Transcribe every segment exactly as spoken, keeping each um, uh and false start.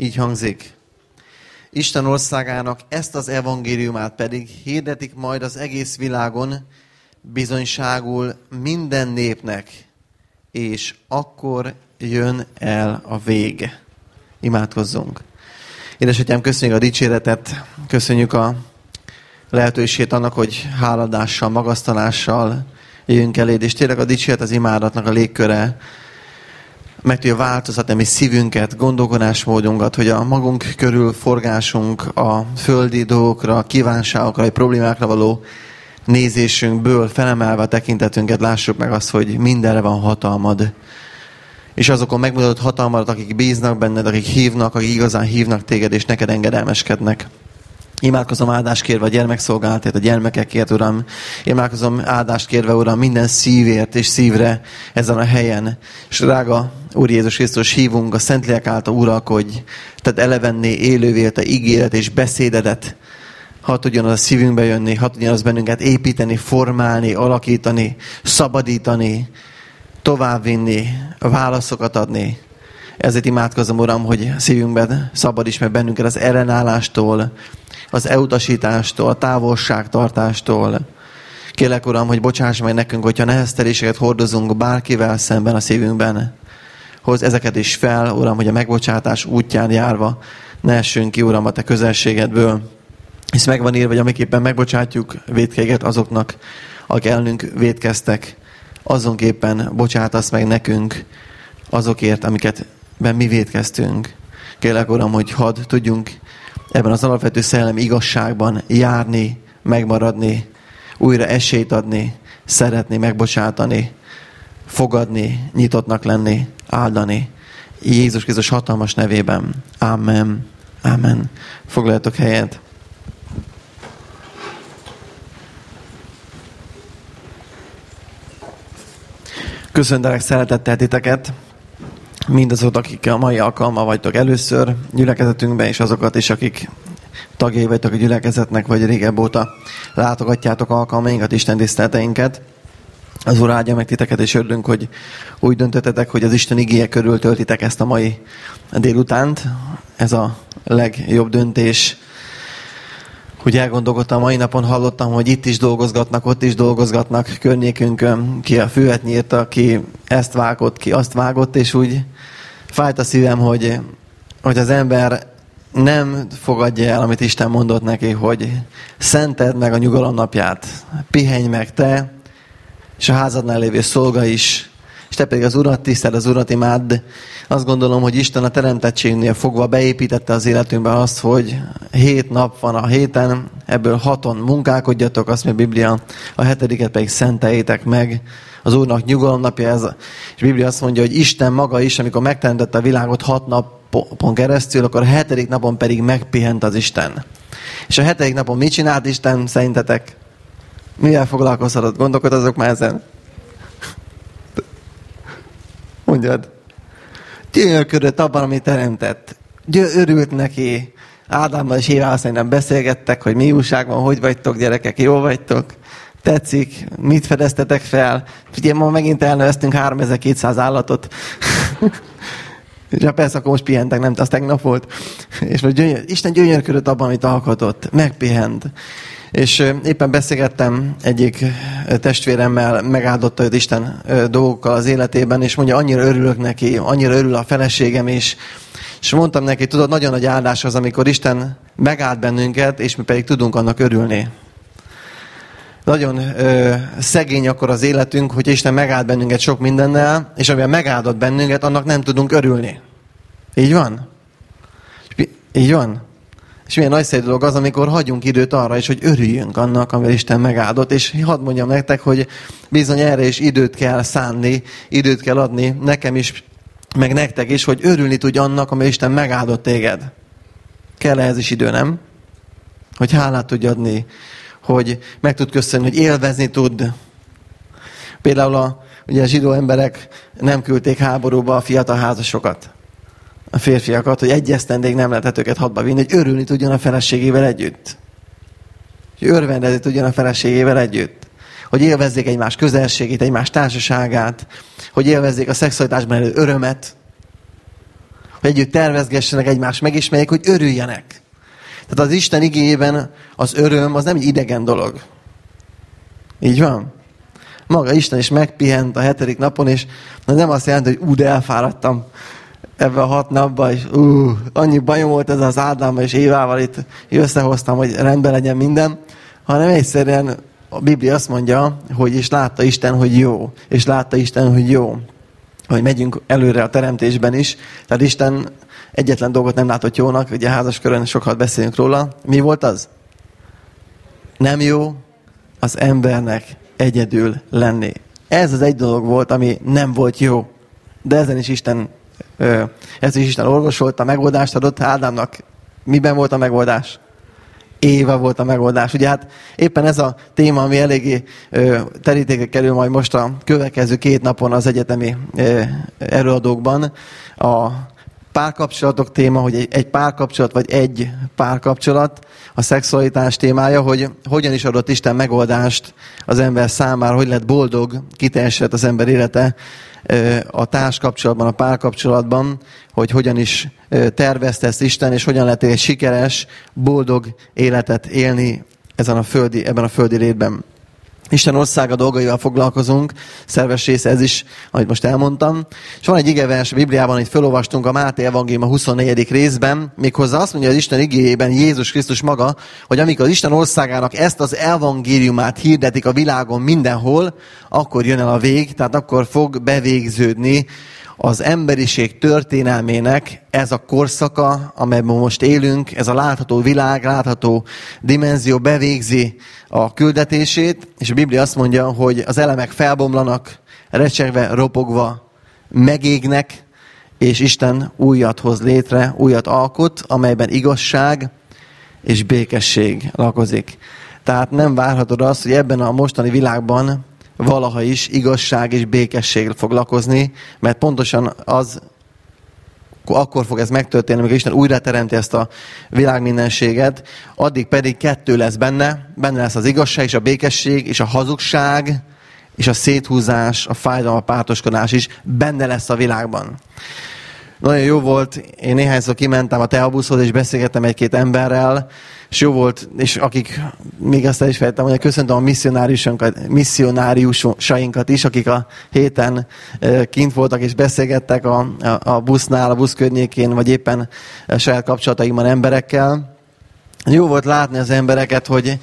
Így hangzik. Isten országának ezt az evangéliumát pedig hirdetik majd az egész világon, bizonyságul minden népnek, és akkor jön el a vég. Imádkozzunk. Édesatyám, köszönjük a dicséretet, köszönjük a lehetőséget annak, hogy háladással, magasztalással jöjjünk eléd, és tényleg a dicséret, az imádatnak a légköre meg tudja változtatni a mi szívünket, gondolkodásmódunkat, hogy a magunk körül forgásunk a földi dolgokra, a kívánságokra, a problémákra való nézésünkből felemelve a tekintetünket, lássuk meg azt, hogy mindenre van hatalmad. És azokon megmutatod hatalmadat, akik bíznak benned, akik hívnak, akik igazán hívnak téged, és neked engedelmeskednek. Imádkozom áldást kérve a gyermekszolgálatért, a gyermekekért, Uram. Imádkozom áldást kérve, Uram, minden szívért és szívre ezen a helyen. És drága Úr Jézus Krisztus, hívunk a Szentlélek által, uralkodj, tehát elevenné élővé te ígéret és beszédedet. Ha tudjon az a szívünkbe jönni, ha tudjon az bennünket építeni, formálni, alakítani, szabadítani, továbbvinni, válaszokat adni. Ezért imádkozom, Uram, hogy szívünkben szabadíts meg bennünket az ellenállástól, az elutasítástól, a távolságtartástól. Kérlek, Uram, hogy bocsáss meg nekünk, hogyha nehezteléseket hordozunk bárkivel szemben a szívünkben. Hozz ezeket is fel, Uram, hogy a megbocsátás útján járva ne essünk ki, Uram, a te közelségedből. Hisz megvan írva, hogy amiképpen megbocsátjuk vétkeiket azoknak, akik ellenünk vétkeztek, azonképpen bocsátasz meg nekünk azokért, amiket ben mi vétkeztünk. Kérlek, Uram, hogy hadd tudjunk ebben az alapvető szellemi igazságban járni, megmaradni, újra esélyt adni, szeretni, megbocsátani, fogadni, nyitottnak lenni, áldani. Jézus Krisztus hatalmas nevében. Amen. Amen. Foglaljatok helyet. Köszöntelek szeretettel titeket, mindazok, akik a mai alkalommal vagytok először gyülekezetünkben, és azokat is, akik tagjai vagytok a gyülekezetnek, vagy régebb óta látogatjátok alkalmainkat, Isten tiszteleteinket. Az Úr áldja meg titeket, és örülünk, hogy úgy döntöttetek, hogy az Isten igéje körül töltitek ezt a mai délutánt. Ez a legjobb döntés. Hogy elgondolkodtam, mai napon hallottam, hogy itt is dolgozgatnak, ott is dolgozgatnak környékünkön, ki a füvet nyírta, ki ezt vágott, ki azt vágott, és úgy fájt a szívem, hogy, hogy az ember nem fogadja el, amit Isten mondott neki, hogy szenteld meg a nyugalom napját, pihenj meg te, és a házadnál lévő szolga is, és te pedig az Urat tiszteld, az Urat imádd. Azt gondolom, hogy Isten a teremtettségnél fogva beépítette az életünkbe azt, hogy hét nap van a héten, ebből haton munkálkodjatok, azt mondja a Biblia, a hetediket pedig szenteljétek meg. Az Úrnak nyugalom napja ez. És a Biblia azt mondja, hogy Isten maga is, amikor megteremtette a világot hat napon keresztül, akkor a hetedik napon pedig megpihent az Isten. És a hetedik napon mit csinált Isten szerintetek? Mivel foglalkozhatott? Gondolkodozok már ezen? Mondjad. Gyönyörködött abban, amit teremtett. Örült neki. Ádámmal és Évával szerintem beszélgettek, hogy mi újság van, hogy vagytok, gyerekek, jó vagytok? Tetszik? Mit fedeztetek fel? Figyelj, ma megint elneveztünk háromezer-kétszáz állatot. És ha persze, akkor most pihentek, nem, az tegnap volt. És most gyönyör, Isten gyönyörködött abban, amit alkotott. Megpihent. És éppen beszélgettem egyik testvéremmel, megáldotta őt Isten dolgokkal az életében, és mondja, annyira örülök neki, annyira örül a feleségem is. És mondtam neki, tudod, nagyon nagy áldás az, amikor Isten megáld bennünket, és mi pedig tudunk annak örülni. Nagyon ö, szegény akkor az életünk, hogy Isten megáld bennünket sok mindennel, és amivel megáldott bennünket, annak nem tudunk örülni. Így van? Így van? És milyen nagyszerű dolog az, amikor hagyunk időt arra is, hogy örüljünk annak, amivel Isten megáldott. És hadd mondjam nektek, hogy bizony erre is időt kell szánni, időt kell adni nekem is, meg nektek is, hogy örülni tudj annak, amivel Isten megáldott téged. Kell ehhez is idő, nem? Hogy hálát tudj adni, hogy meg tud köszönni, hogy élvezni tud. Például a, ugye a zsidó emberek nem küldték háborúba a fiatal házasokat, a férfiakat, hogy egy esztendéig nem lehetett őket hadba vinni, hogy örülni tudjon a feleségével együtt. Hogy örvendezni tudjon a feleségével együtt. Hogy élvezzék egymás közelségét, egymás társaságát, hogy élvezzék a szexualitásban elő örömet, hogy együtt tervezgessenek, egymást megismerjék, hogy örüljenek. Tehát az Isten igéjében az öröm az nem egy idegen dolog. Így van? Maga Isten is megpihent a hetedik napon, és nem azt jelenti, hogy ú, de elfáradtam ebben a hat napban, és ú, annyi bajom volt ez az Ádámmal és Évával, itt összehoztam, hogy rendben legyen minden, hanem egyszerűen a Biblia azt mondja, hogy és látta Isten, hogy jó. És látta Isten, hogy jó. Hogy megyünk előre a teremtésben is. Tehát Isten egyetlen dolgot nem látott jónak, ugye a házaskörön sokat beszélünk róla. Mi volt az? Nem jó az embernek egyedül lenni. Ez az egy dolog volt, ami nem volt jó. De ezen is Isten, ez is Isten orvosolta, megoldást adott Ádámnak. Miben volt a megoldás? Éva volt a megoldás. Ugye hát éppen ez a téma, ami eléggé terítékre kerül majd most a következő két napon az egyetemi ö, előadókban. A párkapcsolatok téma, hogy egy, egy párkapcsolat, vagy egy párkapcsolat, a szexualitás témája, hogy hogyan is adott Isten megoldást az ember számára, hogy lett boldog, kiteljesedett az ember élete a társkapcsolatban, a párkapcsolatban, hogy hogyan is tervezte ezt Isten, és hogyan lehet egy sikeres, boldog életet élni ezen a földi, ebben a földi létben. Isten országa dolgaival foglalkozunk, szerves része ez is, amit most elmondtam. És van egy igevers a Bibliában, amit felolvastunk a Máté evangélium a huszonnegyedik részben, méghozzá azt mondja az Isten igéjében Jézus Krisztus maga, hogy amikor az Isten országának ezt az evangéliumát hirdetik a világon mindenhol, akkor jön el a vég, tehát akkor fog bevégződni az emberiség történelmének ez a korszaka, amelyben most élünk, ez a látható világ, látható dimenzió bevégzi a küldetését, és a Biblia azt mondja, hogy az elemek felbomlanak, recsegve, ropogva megégnek, és Isten újat hoz létre, újat alkot, amelyben igazság és békesség lakozik. Tehát nem várhatod azt, hogy ebben a mostani világban valaha is igazság és békesség fog lakozni, mert pontosan az, akkor fog ez megtörténni, amikor Isten újra teremti ezt a világmindenséget, addig pedig kettő lesz benne, benne lesz az igazság és a békesség, és a hazugság, és a széthúzás, a fájdalom, a pártoskodás is benne lesz a világban. Nagyon jó volt, én néhányszor kimentem a Teabuszhoz, és beszélgettem egy-két emberrel, és jó volt, és akik, még azt el is fejtettem, hogy köszöntöm a misszionáriusainkat, misszionáriusainkat is, akik a héten kint voltak és beszélgettek a, a, a busznál, a busz környékén, vagy éppen a saját kapcsolataimban emberekkel. Jó volt látni az embereket, hogy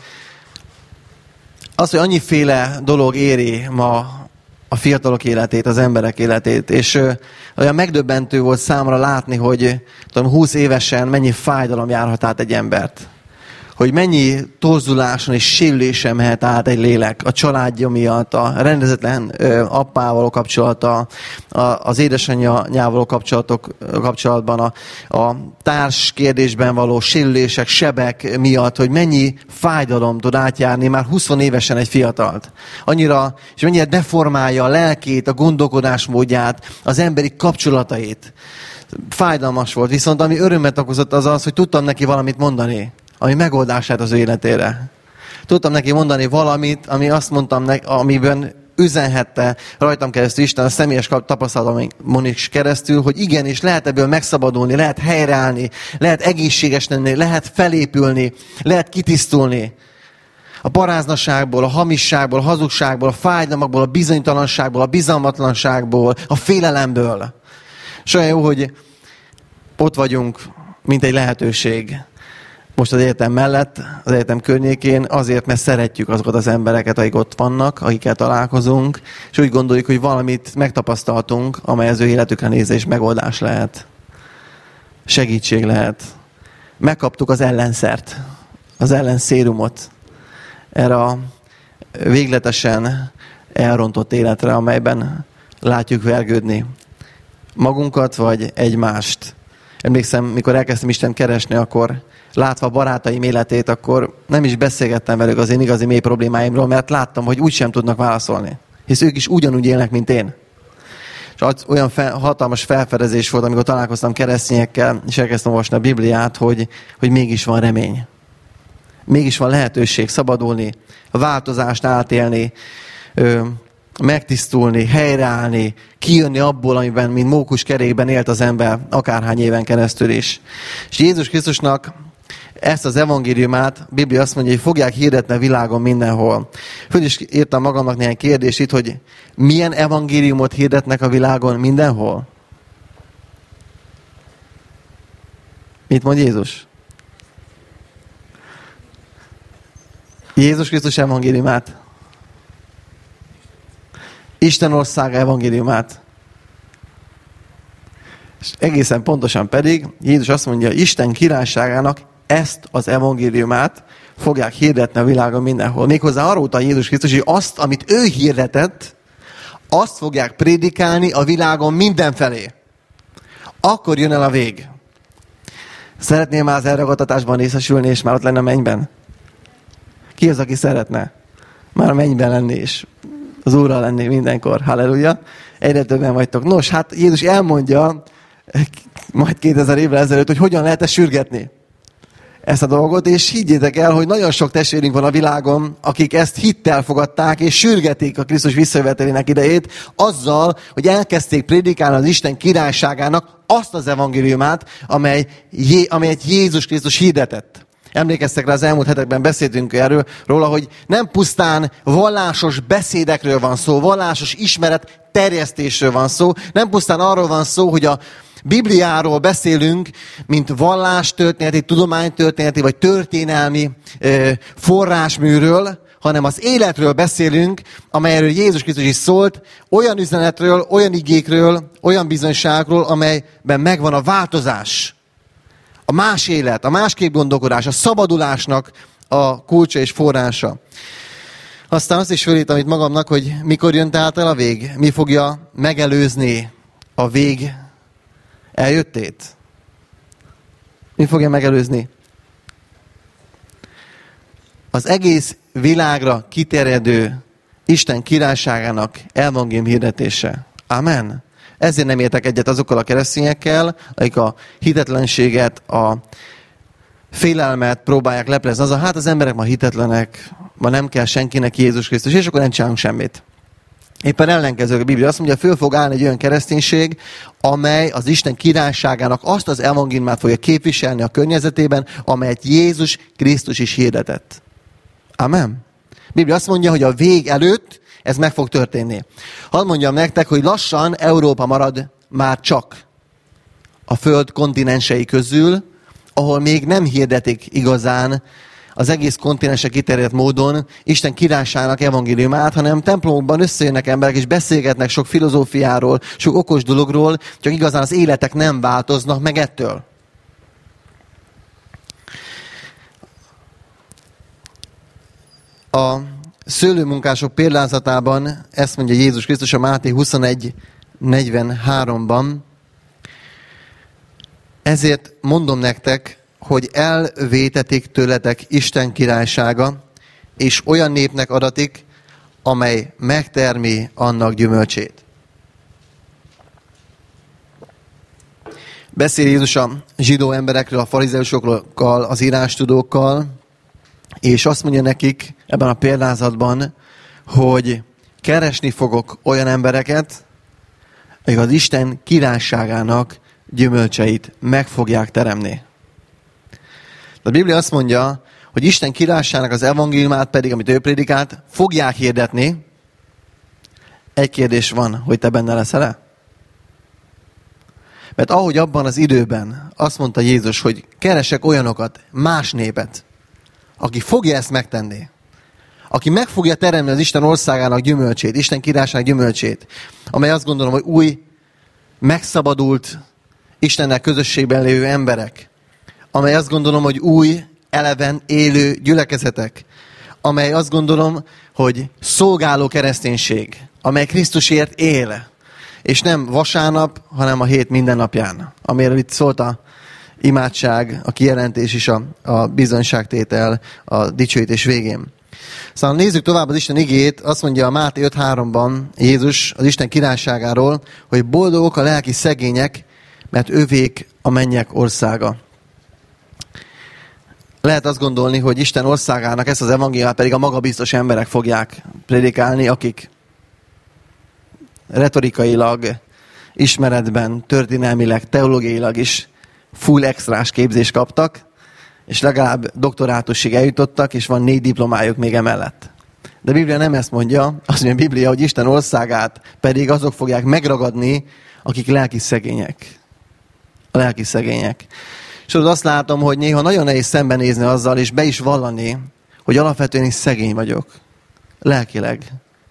az, hogy annyiféle dolog éri ma a fiatalok életét, az emberek életét, és ö, olyan megdöbbentő volt számomra látni, hogy tudom, húsz évesen mennyi fájdalom járhat át egy embert. Hogy mennyi torzuláson és sérülésen mehet át egy lélek a családja miatt, a rendezetlen ö, appával a kapcsolata, a, az édesanyjával kapcsolatok kapcsolatban, a, a társ kérdésben való sérülések, sebek miatt, hogy mennyi fájdalom tud átjárni már húsz évesen egy fiatalt. Annyira, és mennyire deformálja a lelkét, a gondolkodásmódját, az emberi kapcsolatait. Fájdalmas volt, viszont ami örömet okozott az az, hogy tudtam neki valamit mondani, ami megoldását az ő életére. Tudtam neki mondani valamit, ami azt mondtam neki, amiben üzenhette rajtam keresztül Isten a személyes tapasztalatomon is keresztül, hogy igenis lehet ebből megszabadulni, lehet helyreállni, lehet egészséges lenni, lehet felépülni, lehet kitisztulni. A paráznaságból, a hamisságból, a hazugságból, a fájdalmakból, a bizonytalanságból, a bizalmatlanságból, a félelemből. És olyan jó, hogy ott vagyunk, mint egy lehetőség. Most az egyetem mellett, az egyetem környékén, azért, mert szeretjük azokat az embereket, akik ott vannak, akikkel találkozunk, és úgy gondoljuk, hogy valamit megtapasztaltunk, amely az ő életükre nézve is megoldás lehet. Segítség lehet. Megkaptuk az ellenszert, az ellenszérumot erre a végletesen elrontott életre, amelyben látjuk vergődni magunkat, vagy egymást. Emlékszem, mikor elkezdtem Istent keresni, akkor látva a barátaim életét, akkor nem is beszélgettem velük az én igazi mély problémáimról, mert láttam, hogy úgysem tudnak válaszolni. Hisz ők is ugyanúgy élnek, mint én. És olyan fel, hatalmas felfedezés volt, amikor találkoztam keresztényekkel, és elkezdtem olvasni a Bibliát, hogy, hogy mégis van remény. Mégis van lehetőség szabadulni, a változást átélni, megtisztulni, helyreállni, kijönni abból, amiben, mint mókus kerékben élt az ember akárhány éven keresztül is. És Jézus Krisztusnak ezt az evangéliumát, a Biblia azt mondja, hogy fogják hirdetni a világon mindenhol. Föl is írtam magamnak néhány kérdést itt, hogy milyen evangéliumot hirdetnek a világon mindenhol? Mit mond Jézus? Jézus Krisztus evangéliumát. Isten országa evangéliumát. És egészen pontosan pedig Jézus azt mondja, Isten királyságának ezt az evangéliumát fogják hirdetni a világon mindenhol. Méghozzá arra utal Jézus Krisztus, hogy azt, amit ő hirdetett, azt fogják prédikálni a világon mindenfelé. Akkor jön el a vég. Szeretnél már az elragadtatásban részesülni, és már ott lenne a mennyben? Ki az, aki szeretne? Már a mennyben lenni, és az Úrral lenni mindenkor. Halleluja. Egyre többen vagytok. Nos, hát Jézus elmondja, majd kétezer évvel ezelőtt, hogy hogyan lehet ezt sürgetni. Ezt a dolgot, és higgyétek el, hogy nagyon sok testvérünk van a világon, akik ezt hittel fogadták, és sürgetik a Krisztus visszajövetelének idejét, azzal, hogy elkezdték prédikálni az Isten királyságának azt az evangéliumát, amely, amelyet Jézus Krisztus hirdetett. Emlékeztek rá, az elmúlt hetekben beszéltünk erről, róla, hogy nem pusztán vallásos beszédekről van szó, vallásos ismeret terjesztésről van szó, nem pusztán arról van szó, hogy a Bibliáról beszélünk, mint vallástörténeti, tudománytörténeti vagy történelmi ö, forrásműről, hanem az életről beszélünk, amelyről Jézus Krisztus is szólt, olyan üzenetről, olyan igékről, olyan bizonyságról, amelyben megvan a változás. A más élet, a másképp gondolkodás, a szabadulásnak a kulcsa és forrása. Aztán azt is fölírtam itt magamnak, hogy mikor jön tehát el a vég, mi fogja megelőzni a vég eljöttét. Mi fogja megelőzni? Az egész világra kiterjedő Isten királyságának evangélium hirdetése. Amen. Ezért nem értek egyet azokkal a keresztényekkel, akik a hitetlenséget, a félelmet próbálják leplezni. Az a, hát az emberek ma hitetlenek, ma nem kell senkinek Jézus Krisztus, és akkor nem csinálunk semmit. Éppen ellenkező a Biblia azt mondja, föl fog állni egy olyan kereszténység, amely az Isten királyságának azt az evangéliumát fogja képviselni a környezetében, amelyet Jézus Krisztus is hirdetett. Amen. A Biblia azt mondja, hogy a vég előtt ez meg fog történni. Hadd mondjam nektek, hogy lassan Európa marad már csak a föld kontinensei közül, ahol még nem hirdetik igazán az egész kontinensre kiterjedt módon Isten királyságának evangéliumát, hanem templomokban összejönnek emberek, és beszélgetnek sok filozófiáról, sok okos dologról, csak igazán az életek nem változnak meg ettől. A szőlőmunkások példázatában ezt mondja Jézus Krisztus a Máté huszonegy negyvenháromban. Ezért mondom nektek, hogy elvétetik tőletek Isten királysága, és olyan népnek adatik, amely megtermi annak gyümölcsét. Beszél Jézus a zsidó emberekről, a farizeusokkal, az írástudókkal, és azt mondja nekik ebben a példázatban, hogy keresni fogok olyan embereket, akik az Isten királyságának gyümölcseit meg fogják teremni. A Biblia azt mondja, hogy Isten királyságának az evangéliumát pedig, amit ő prédikált, fogják hirdetni. Egy kérdés van, hogy te benne leszel-e? Mert ahogy abban az időben azt mondta Jézus, hogy keresek olyanokat, más népet, aki fogja ezt megtenni, aki meg fogja teremni az Isten országának gyümölcsét, Isten királyságának gyümölcsét, amely azt gondolom, hogy új, megszabadult, Istennel közösségben lévő emberek, amely azt gondolom, hogy új, eleven, élő gyülekezetek, amely azt gondolom, hogy szolgáló kereszténység, amely Krisztusért él, és nem vasárnap, hanem a hét minden napján, amiről itt szólt a imádság, a kijelentés is, a, a bizonyságtétel, a dicsőítés végén. Szóval nézzük tovább az Isten igéjét, azt mondja a Máté öt háromban Jézus az Isten királyságáról, hogy boldogok a lelki szegények, mert ővék a mennyek országa. Lehet azt gondolni, hogy Isten országának ezt az evangéliumát pedig a magabiztos emberek fogják prédikálni, akik retorikailag, ismeretben, történelmileg, teológiailag is full extrás képzést kaptak, és legalább doktorátusig eljutottak, és van négy diplomájuk még emellett. De a Biblia nem ezt mondja, azt mondja a Biblia, hogy Isten országát pedig azok fogják megragadni, akik lelki szegények. A lelki szegények. És ott azt látom, hogy néha nagyon nehéz szembenézni azzal, és be is vallani, hogy alapvetően is szegény vagyok. Lelkileg.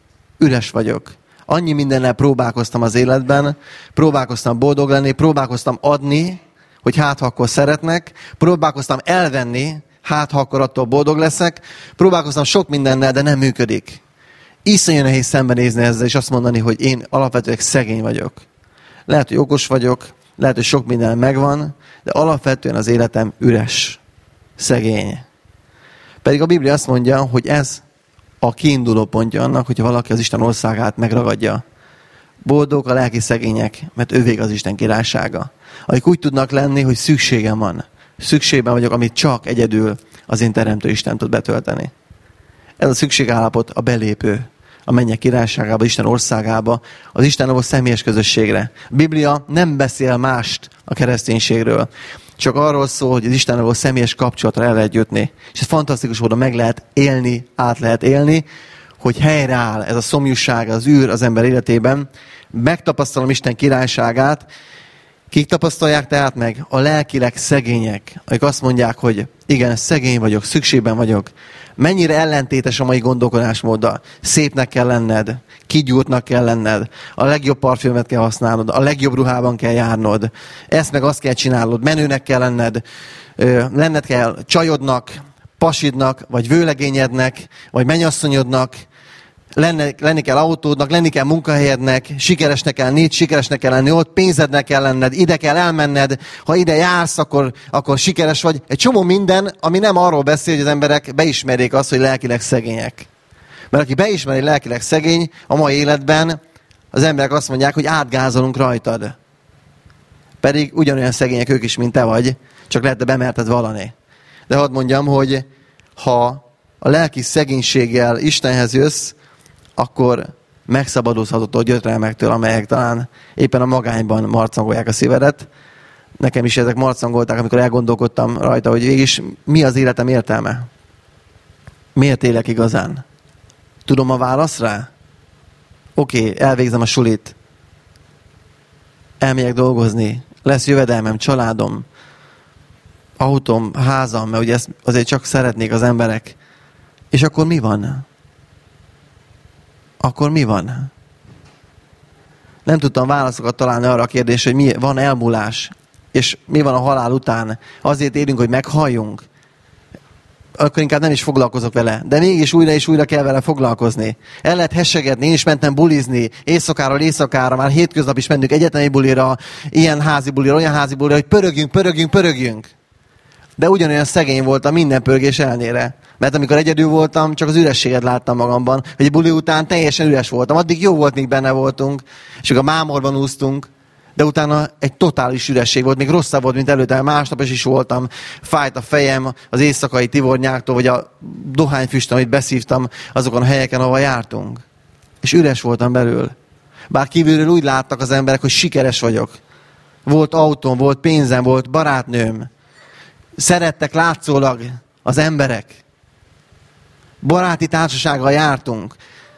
Üres vagyok. Annyi mindennel próbálkoztam az életben, próbálkoztam boldog lenni, próbálkoztam adni, hogy hát ha akkor szeretnek, próbálkoztam elvenni, hát ha akkor attól boldog leszek, próbálkoztam sok mindennel, de nem működik. Iszonyú nehéz szembenézni ezzel, és azt mondani, hogy én alapvetően szegény vagyok. Lehet, hogy okos vagyok, lehet, hogy sok minden megvan, de alapvetően az életem üres, szegény. Pedig a Biblia azt mondja, hogy ez a kiinduló pontja annak, hogyha valaki az Isten országát megragadja. Boldog a lelki szegények, mert ővék az Isten királysága. Akik úgy tudnak lenni, hogy szükségem van. Szükségben vagyok, amit csak egyedül az én teremtő Isten tud betölteni. Ez a szükségállapot a belépő a mennyek királyságába, Isten országába, az Istennel személyes közösségre. A Biblia nem beszél mást a kereszténységről. Csak arról szól, hogy az Istennel személyes kapcsolatra el lehet jutni. És ez fantasztikus módon meg lehet élni, át lehet élni, hogy helyreáll ez a szomjúság, az űr az ember életében. Megtapasztalom Isten királyságát. Kik tapasztalják tehát meg? A lelkileg szegények, akik azt mondják, hogy igen, szegény vagyok, szükségben vagyok. Mennyire ellentétes a mai gondolkodásmóddal. Szépnek kell lenned, kigyúrtnak kell lenned, a legjobb parfümöt kell használnod, a legjobb ruhában kell járnod, ezt meg azt kell csinálnod, menőnek kell lenned, lenned kell csajodnak, pasidnak, vagy vőlegényednek, vagy mennyasszonyodnak, Lenne, lenni kell autódnak, lenni kell munkahelyednek, sikeresnek kell lenni, sikeresnek kell lenni ott, pénzednek kell lenned, ide kell elmenned, ha ide jársz, akkor, akkor sikeres vagy. Egy csomó minden, ami nem arról beszél, hogy az emberek beismerjék azt, hogy lelkileg szegények. Mert aki beismeri, hogy lelkileg szegény, a mai életben az emberek azt mondják, hogy átgázolunk rajtad. Pedig ugyanolyan szegények ők is, mint te vagy, csak lehet, te bemerted vallani. De hadd mondjam, hogy ha a lelki szegénységgel Istenhez jössz, akkor megszabadulhatod a gyötrelmektől, amelyek talán éppen a magányban marcangolják a szívedet. Nekem is ezek marcangolták, amikor elgondolkodtam rajta, hogy végig mi az életem értelme? Miért élek igazán? Tudom a válasz rá? Oké, okay, elvégzem a sulit. Elmegyek dolgozni. Lesz jövedelmem, családom, autóm, házam, mert ugye ezt azért csak szeretnék az emberek. És akkor mi van? Akkor mi van? Nem tudtam válaszokat találni arra a kérdésre, hogy mi van elmúlás, és mi van a halál után. Azért élünk, hogy meghalljunk. Akkor inkább nem is foglalkozok vele. De mégis újra és újra kell vele foglalkozni. El lehet hessegetni, én is mentem bulizni, éjszakáról éjszakára, már hétköznap is mentünk egyetemi bulira, ilyen házi bulira, olyan házi bulira, hogy pörögjünk, pörögjünk, pörögjünk. De ugyanolyan szegény voltam minden pörgés ellenére. Mert amikor egyedül voltam, csak az ürességet láttam magamban, hogy a buli után teljesen üres voltam. Addig jó volt, még benne voltunk, és akkor a mámorban úsztunk, de utána egy totális üresség volt, még rosszabb volt, mint előtte, másnap is, is voltam, fájt a fejem az éjszakai tivornyáktól, vagy a dohányfüst, amit beszívtam azokon a helyeken, ahol jártunk. És üres voltam belül. Bár kívülről úgy láttak az emberek, hogy sikeres vagyok. Volt autóm, volt pénzem, volt barátnőm. Szerettek látszólag az emberek. Baráti társasággal jártunk.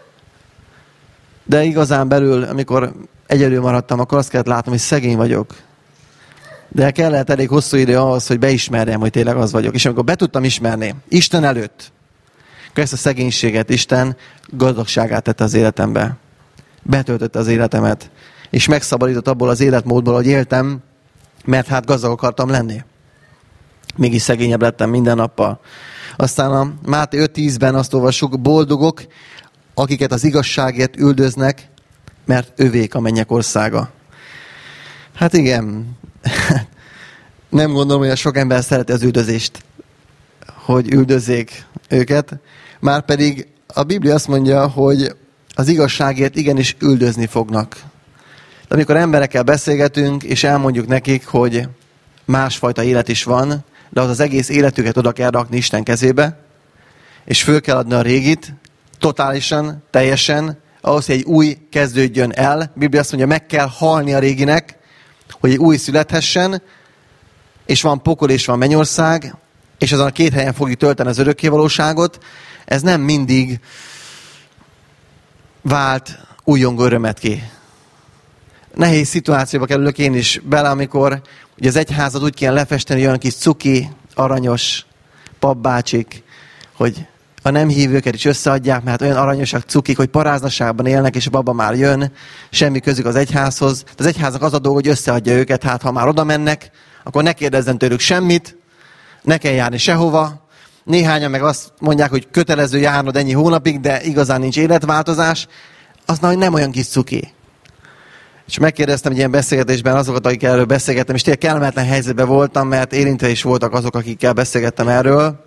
De igazán belül, amikor egyedül maradtam, akkor azt kellett látnom, hogy szegény vagyok. De kellett elég hosszú idő ahhoz, hogy beismerjem, hogy tényleg az vagyok. És amikor be tudtam ismerni, Isten előtt, akkor ezt a szegénységet Isten gazdagságát tette az életembe. Betöltötte az életemet. És megszabadított abból az életmódból, hogy éltem, mert hát gazdag akartam lenni. Mégis szegényebb lettem minden nappal. Aztán a Máté öt tízben azt olvassuk, boldogok, akiket az igazságért üldöznek, mert övék a mennyek országa. Hát igen, nem gondolom, hogy a sok ember szereti az üldözést, hogy üldözzék őket. Márpedig a Biblia azt mondja, hogy az igazságért igenis üldözni fognak. De amikor emberekkel beszélgetünk, és elmondjuk nekik, hogy másfajta élet is van, de az az egész életüket oda kell rakni Isten kezébe, és föl kell adni a régit, totálisan, teljesen, ahhoz, hogy egy új kezdődjön el. A Biblia azt mondja, meg kell halni a réginek, hogy egy új születhessen, és van pokol és van mennyország, és azon a két helyen fogjuk tölteni az örökkévalóságot. Ez nem mindig vált újjongó örömet ki. Nehéz szituációba kerülök én is bele, amikor ugye az egyházat úgy kéne lefesteni, olyan kis cuki, aranyos papbácsik, hogy a nem hívőket is összeadják, mert olyan aranyosak, cukik, hogy paráznaságban élnek, és a baba már jön, semmi közük az egyházhoz. De az egyháznak az a dolga, hogy összeadja őket, hát ha már oda mennek, akkor ne kérdezzen tőlük semmit, ne kell járni sehova. Néhányan meg azt mondják, hogy kötelező járnod ennyi hónapig, de igazán nincs életváltozás. Az nem olyan kis cuki. És megkérdeztem egy ilyen beszélgetésben azokat, akik erről beszélgettem, és tényleg kellemetlen helyzetben voltam, mert érintve is voltak azok, akikkel beszélgettem erről,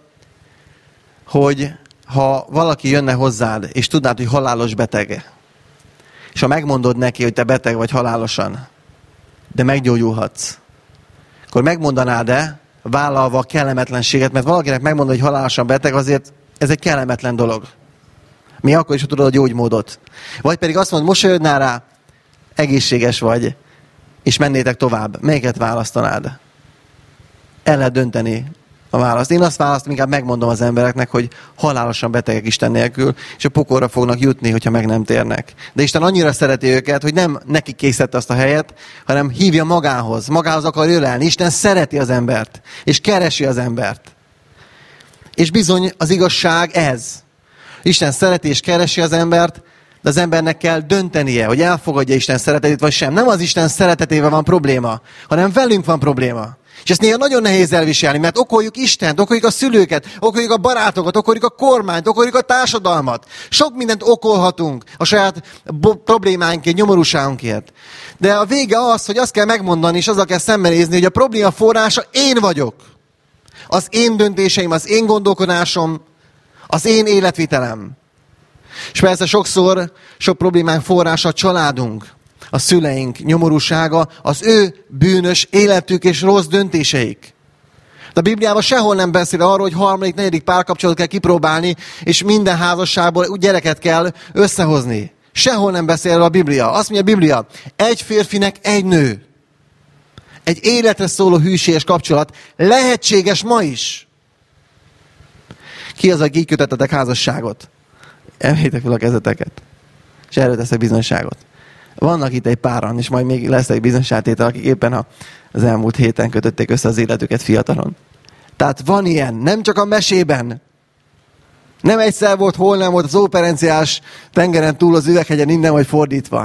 hogy ha valaki jönne hozzád, és tudnád, hogy halálos beteg, és ha megmondod neki, hogy te beteg vagy halálosan, de meggyógyulhatsz, akkor megmondanád-e, vállalva a kellemetlenséget, mert valakinek megmondod, hogy halálosan beteg, azért ez egy kellemetlen dolog. Mi akkor is, ha tudod a gyógymódot. Vagy pedig azt mondod, mosolyodnál rá, egészséges vagy, és mennétek tovább. Melyiket választanád? El lehet dönteni a választ. Én azt választom, inkább megmondom az embereknek, hogy halálosan betegek Isten nélkül, és a pokolra fognak jutni, hogyha meg nem térnek. De Isten annyira szereti őket, hogy nem neki készítette azt a helyet, hanem hívja magához. Magához akar ölelni. Isten szereti az embert, és keresi az embert. És bizony az igazság ez. Isten szereti és keresi az embert, de az embernek kell döntenie, hogy elfogadja Isten szeretetét, vagy sem. Nem az Isten szeretetével van probléma, hanem velünk van probléma. És ezt néha nagyon nehéz elviselni, mert okoljuk Istent, okoljuk a szülőket, okoljuk a barátokat, okoljuk a kormányt, okoljuk a társadalmat. Sok mindent okolhatunk a saját problémáinkért, nyomorúságunkért. De a vége az, hogy azt kell megmondani, és azzal kell szembenézni, hogy a probléma forrása én vagyok. Az én döntéseim, az én gondolkodásom, az én életvitelem. És persze sokszor sok problémánk forrása a családunk, a szüleink nyomorúsága, az ő bűnös életük és rossz döntéseik. De a Bibliában sehol nem beszél arról, hogy harmadik, negyedik párkapcsolatot kell kipróbálni, és minden házasságból gyereket kell összehozni. Sehol nem beszél erről a Biblia. Azt mondja a Biblia, egy férfinek egy nő. Egy életre szóló hűséges kapcsolat lehetséges ma is. Ki az, aki így kötöttetek házasságot? Emeljétek fel a kezeteket. És erről teszek bizonyságot. Vannak itt egy páran, és majd még lesz egy bizonyságtétel, akik éppen az elmúlt héten kötötték össze az életüket fiatalon. Tehát van ilyen, nem csak a mesében. Nem egyszer volt, hol nem volt az óperenciás tengeren túl az üveghegyen, innen vagy fordítva.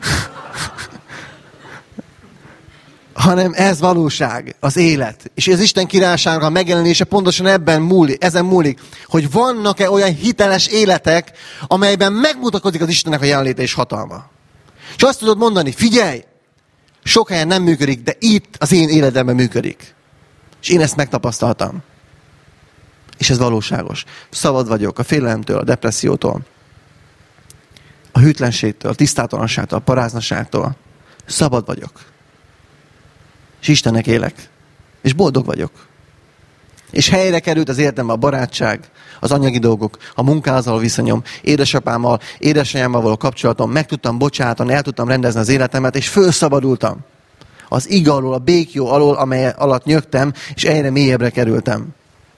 Hanem ez valóság, az élet. És az Isten királyságnak a megjelenése pontosan ebben múlik, ezen múlik, hogy vannak-e olyan hiteles életek, amelyben megmutatkozik az Istennek a jelenléte és hatalma. És azt tudod mondani, figyelj, sok helyen nem működik, de itt az én életemben működik. És én ezt megtapasztaltam. És ez valóságos. Szabad vagyok a félelemtől, a depressziótól, a hűtlenségtől, a tisztátalanságtól, a paráznaságtól. Szabad vagyok. És Istennek élek. És boldog vagyok. És helyre került az életemben a barátság, az anyagi dolgok, a munkához való viszonyom, édesapámmal, édesanyámmal való kapcsolatom, meg tudtam bocsátani, el tudtam rendezni az életemet, és fölszabadultam. Az ig alól, a békjó alól, amely alatt nyögtem, és egyre mélyebbre kerültem.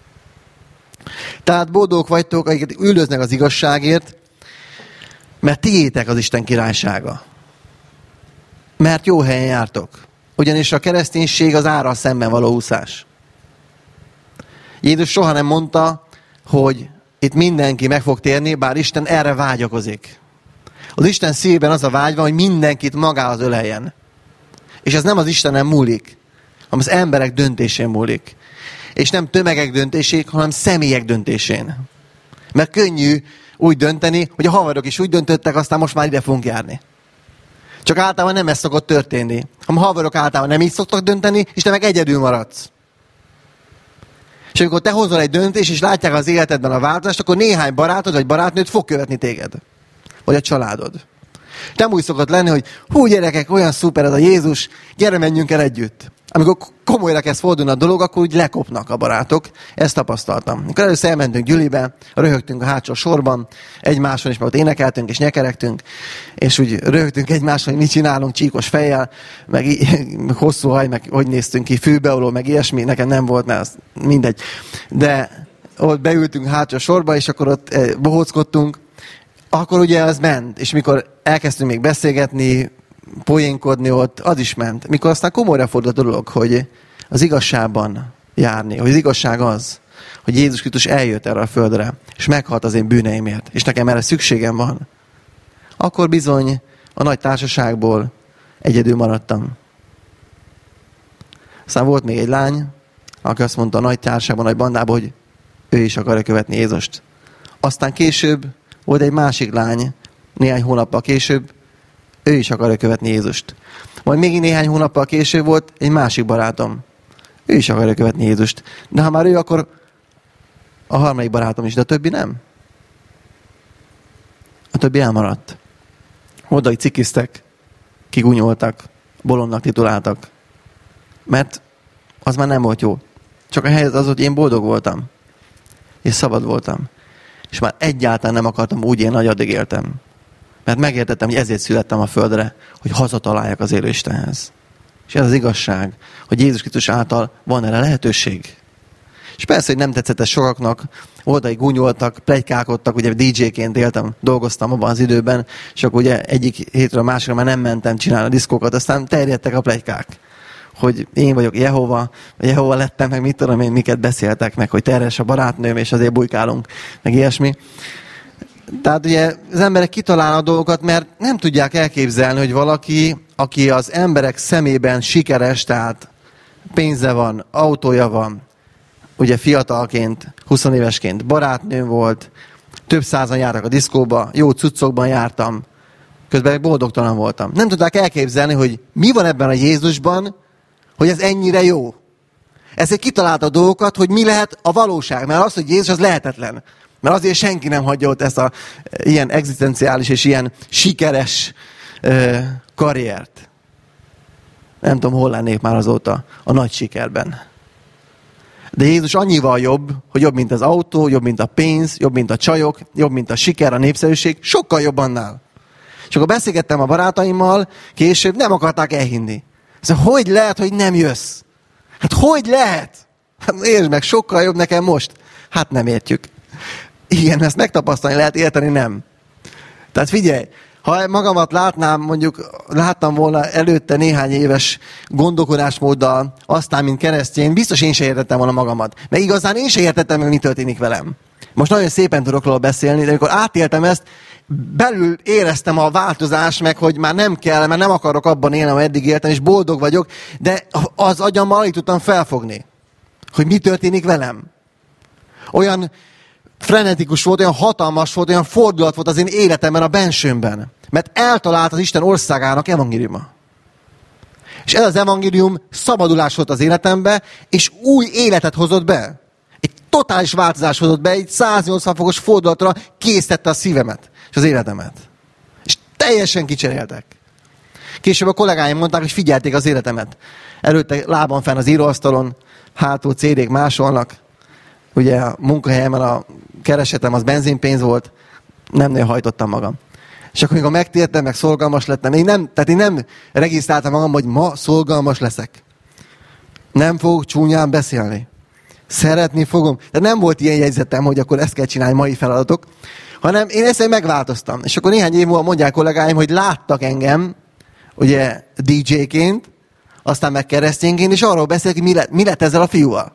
Tehát boldogok vagytok, akiket üldöznek az igazságért, mert tiétek az Isten királysága. Mert jó helyen jártok. Ugyanis a kereszténység az árral szemben való úszás. Jézus soha nem mondta, hogy itt mindenki meg fog térni, bár Isten erre vágyakozik. Az Isten szívében az a vágy van, hogy mindenkit magához öleljen. És ez nem az Istenen múlik, hanem az emberek döntésén múlik. És nem tömegek döntésén, hanem személyek döntésén. Mert könnyű úgy dönteni, hogy a haverok is úgy döntöttek, aztán most már ide fogunk járni. Csak általában nem ez szokott történni. A haverok általában nem így szoktak dönteni, és te meg egyedül maradsz. És amikor te hozol egy döntést, és látják az életedben a változást, akkor néhány barátod vagy barátnőd fog követni téged. Vagy a családod. Nem úgy szokott lenni, hogy hú gyerekek, olyan szuper ez a Jézus, gyere menjünk el együtt. amikor komolyra kezd fordulni a dolog, akkor úgy lekopnak a barátok. Ezt tapasztaltam. Amikor először elmentünk gyülibe, röhögtünk a hátsó sorban, egymáson is, mert ott énekeltünk és nyekeregtünk, és úgy röhögtünk egymáson, hogy mit csinálunk csíkos fejjel, meg hosszú haj, meg hogy néztünk ki, fülbeoló, meg ilyesmi. Nekem nem volt, mert az mindegy. De ott beültünk hátsó sorba, és akkor ott bohóckodtunk. Akkor ugye az ment, és mikor elkezdtünk még beszélgetni, poénkodni ott, az is ment. Mikor aztán komolyra fordult a dolog, hogy az igazságban járni, hogy az igazság az, hogy Jézus Krisztus eljött erre a földre, és meghalt az én bűneimért, és nekem erre szükségem van, akkor bizony a nagy társaságból egyedül maradtam. Aztán volt még egy lány, aki azt mondta a nagy társaságban, a nagy bandában, hogy ő is akarja követni Jézust. Aztán később volt egy másik lány, néhány hónappal később, ő is akarja követni Jézust. Majd még néhány hónappal később volt egy másik barátom. Ő is akarja követni Jézust. De ha már ő, akkor a harmadik barátom is, de a többi nem. A többi elmaradt. Oda cikiztek, kigunyoltak, bolondnak tituláltak. Mert az már nem volt jó. Csak a helyzet az, hogy én boldog voltam. És szabad voltam. És már egyáltalán nem akartam úgy élni, hogy addig éltem. Mert megértettem, hogy ezért születtem a földre, hogy hazataláljak az élő Istenhez. És ez az igazság, hogy Jézus Krisztus által van erre lehetőség. És persze, hogy nem tetszett ez sokaknak, oldai gúnyoltak, pletykálkodtak, ugye dé dzséként éltem, dolgoztam abban az időben, és akkor ugye egyik hétről a másikra már nem mentem csinálni a diszkókat, aztán terjedtek a pletykák, hogy én vagyok Jehova, vagy Jehova lettem, meg mit tudom én, miket beszéltek, meg hogy terhes a barátnőm, és azért bujkálunk, meg ilyesmi. Tehát ugye az emberek kitalálnak a dolgokat, mert nem tudják elképzelni, hogy valaki, aki az emberek szemében sikeres, tehát pénze van, autója van, ugye fiatalként, huszonévesként barátnőm volt, több százan jártak a diszkóba, jó cuccokban jártam, közben boldogtalan voltam. Nem tudták elképzelni, hogy mi van ebben a Jézusban, hogy ez ennyire jó. Ezért kitalálta a dolgokat, hogy mi lehet a valóság, mert az, hogy Jézus az lehetetlen. Mert azért senki nem hagyja ott ezt a ilyen egzisztenciális és ilyen sikeres ö, karriert. Nem tudom, hol lennék már azóta a nagy sikerben. De Jézus annyival jobb, hogy jobb, mint az autó, jobb, mint a pénz, jobb, mint a csajok, jobb, mint a siker, a népszerűség, sokkal jobb annál. És akkor beszélgettem a barátaimmal, később nem akarták elhinni. Szóval, hogy lehet, hogy nem jössz? Hát hogy lehet? Hát értsd meg, sokkal jobb nekem most. Hát nem értjük. Igen, ezt megtapasztalni lehet, érteni nem. Tehát figyelj, ha magamat látnám, mondjuk láttam volna előtte néhány éves gondolkodásmóddal, aztán, mint keresztény, biztos én se értettem volna magamat. Mert igazán én se értettem meg, mi történik velem. Most nagyon szépen tudok róla beszélni, de amikor átéltem ezt, belül éreztem a változást, meg hogy már nem kell, mert nem akarok abban élni, ahol eddig éltem, és boldog vagyok, de az agyammal alig tudtam felfogni, hogy mi történik velem. Olyan frenetikus volt, olyan hatalmas volt, olyan fordulat volt az én életemben, a bensőmben. Mert eltalált az Isten országának evangéliuma. És ez az evangélium szabadulás volt az életembe, és új életet hozott be. Egy totális változás hozott be, egy száznyolcvan fokos fordulatra késztette a szívemet és az életemet. És teljesen kicseréltek. Később a kollégáim mondták, hogy figyelték az életemet. Előtte lábam fenn az íróasztalon, hátul cé dék másolnak. Ugye a munkahelyemen a keresetem az benzinpénz volt, nem nagyon hajtottam magam. És akkor, amikor megtértem, meg szolgalmas lettem, én nem, tehát én nem regisztráltam magam, hogy ma szolgalmas leszek. Nem fogok csúnyán beszélni. Szeretni fogom. Tehát nem volt ilyen jegyzetem, hogy akkor ezt kell csinálni, mai feladatok, hanem én ezt megváltoztam. És akkor néhány év múlva mondják kollégáim, hogy láttak engem, ugye dé dzséként, aztán meg keresztényként, és arról beszélek, hogy mi lett, mi lett ezzel a fiúval.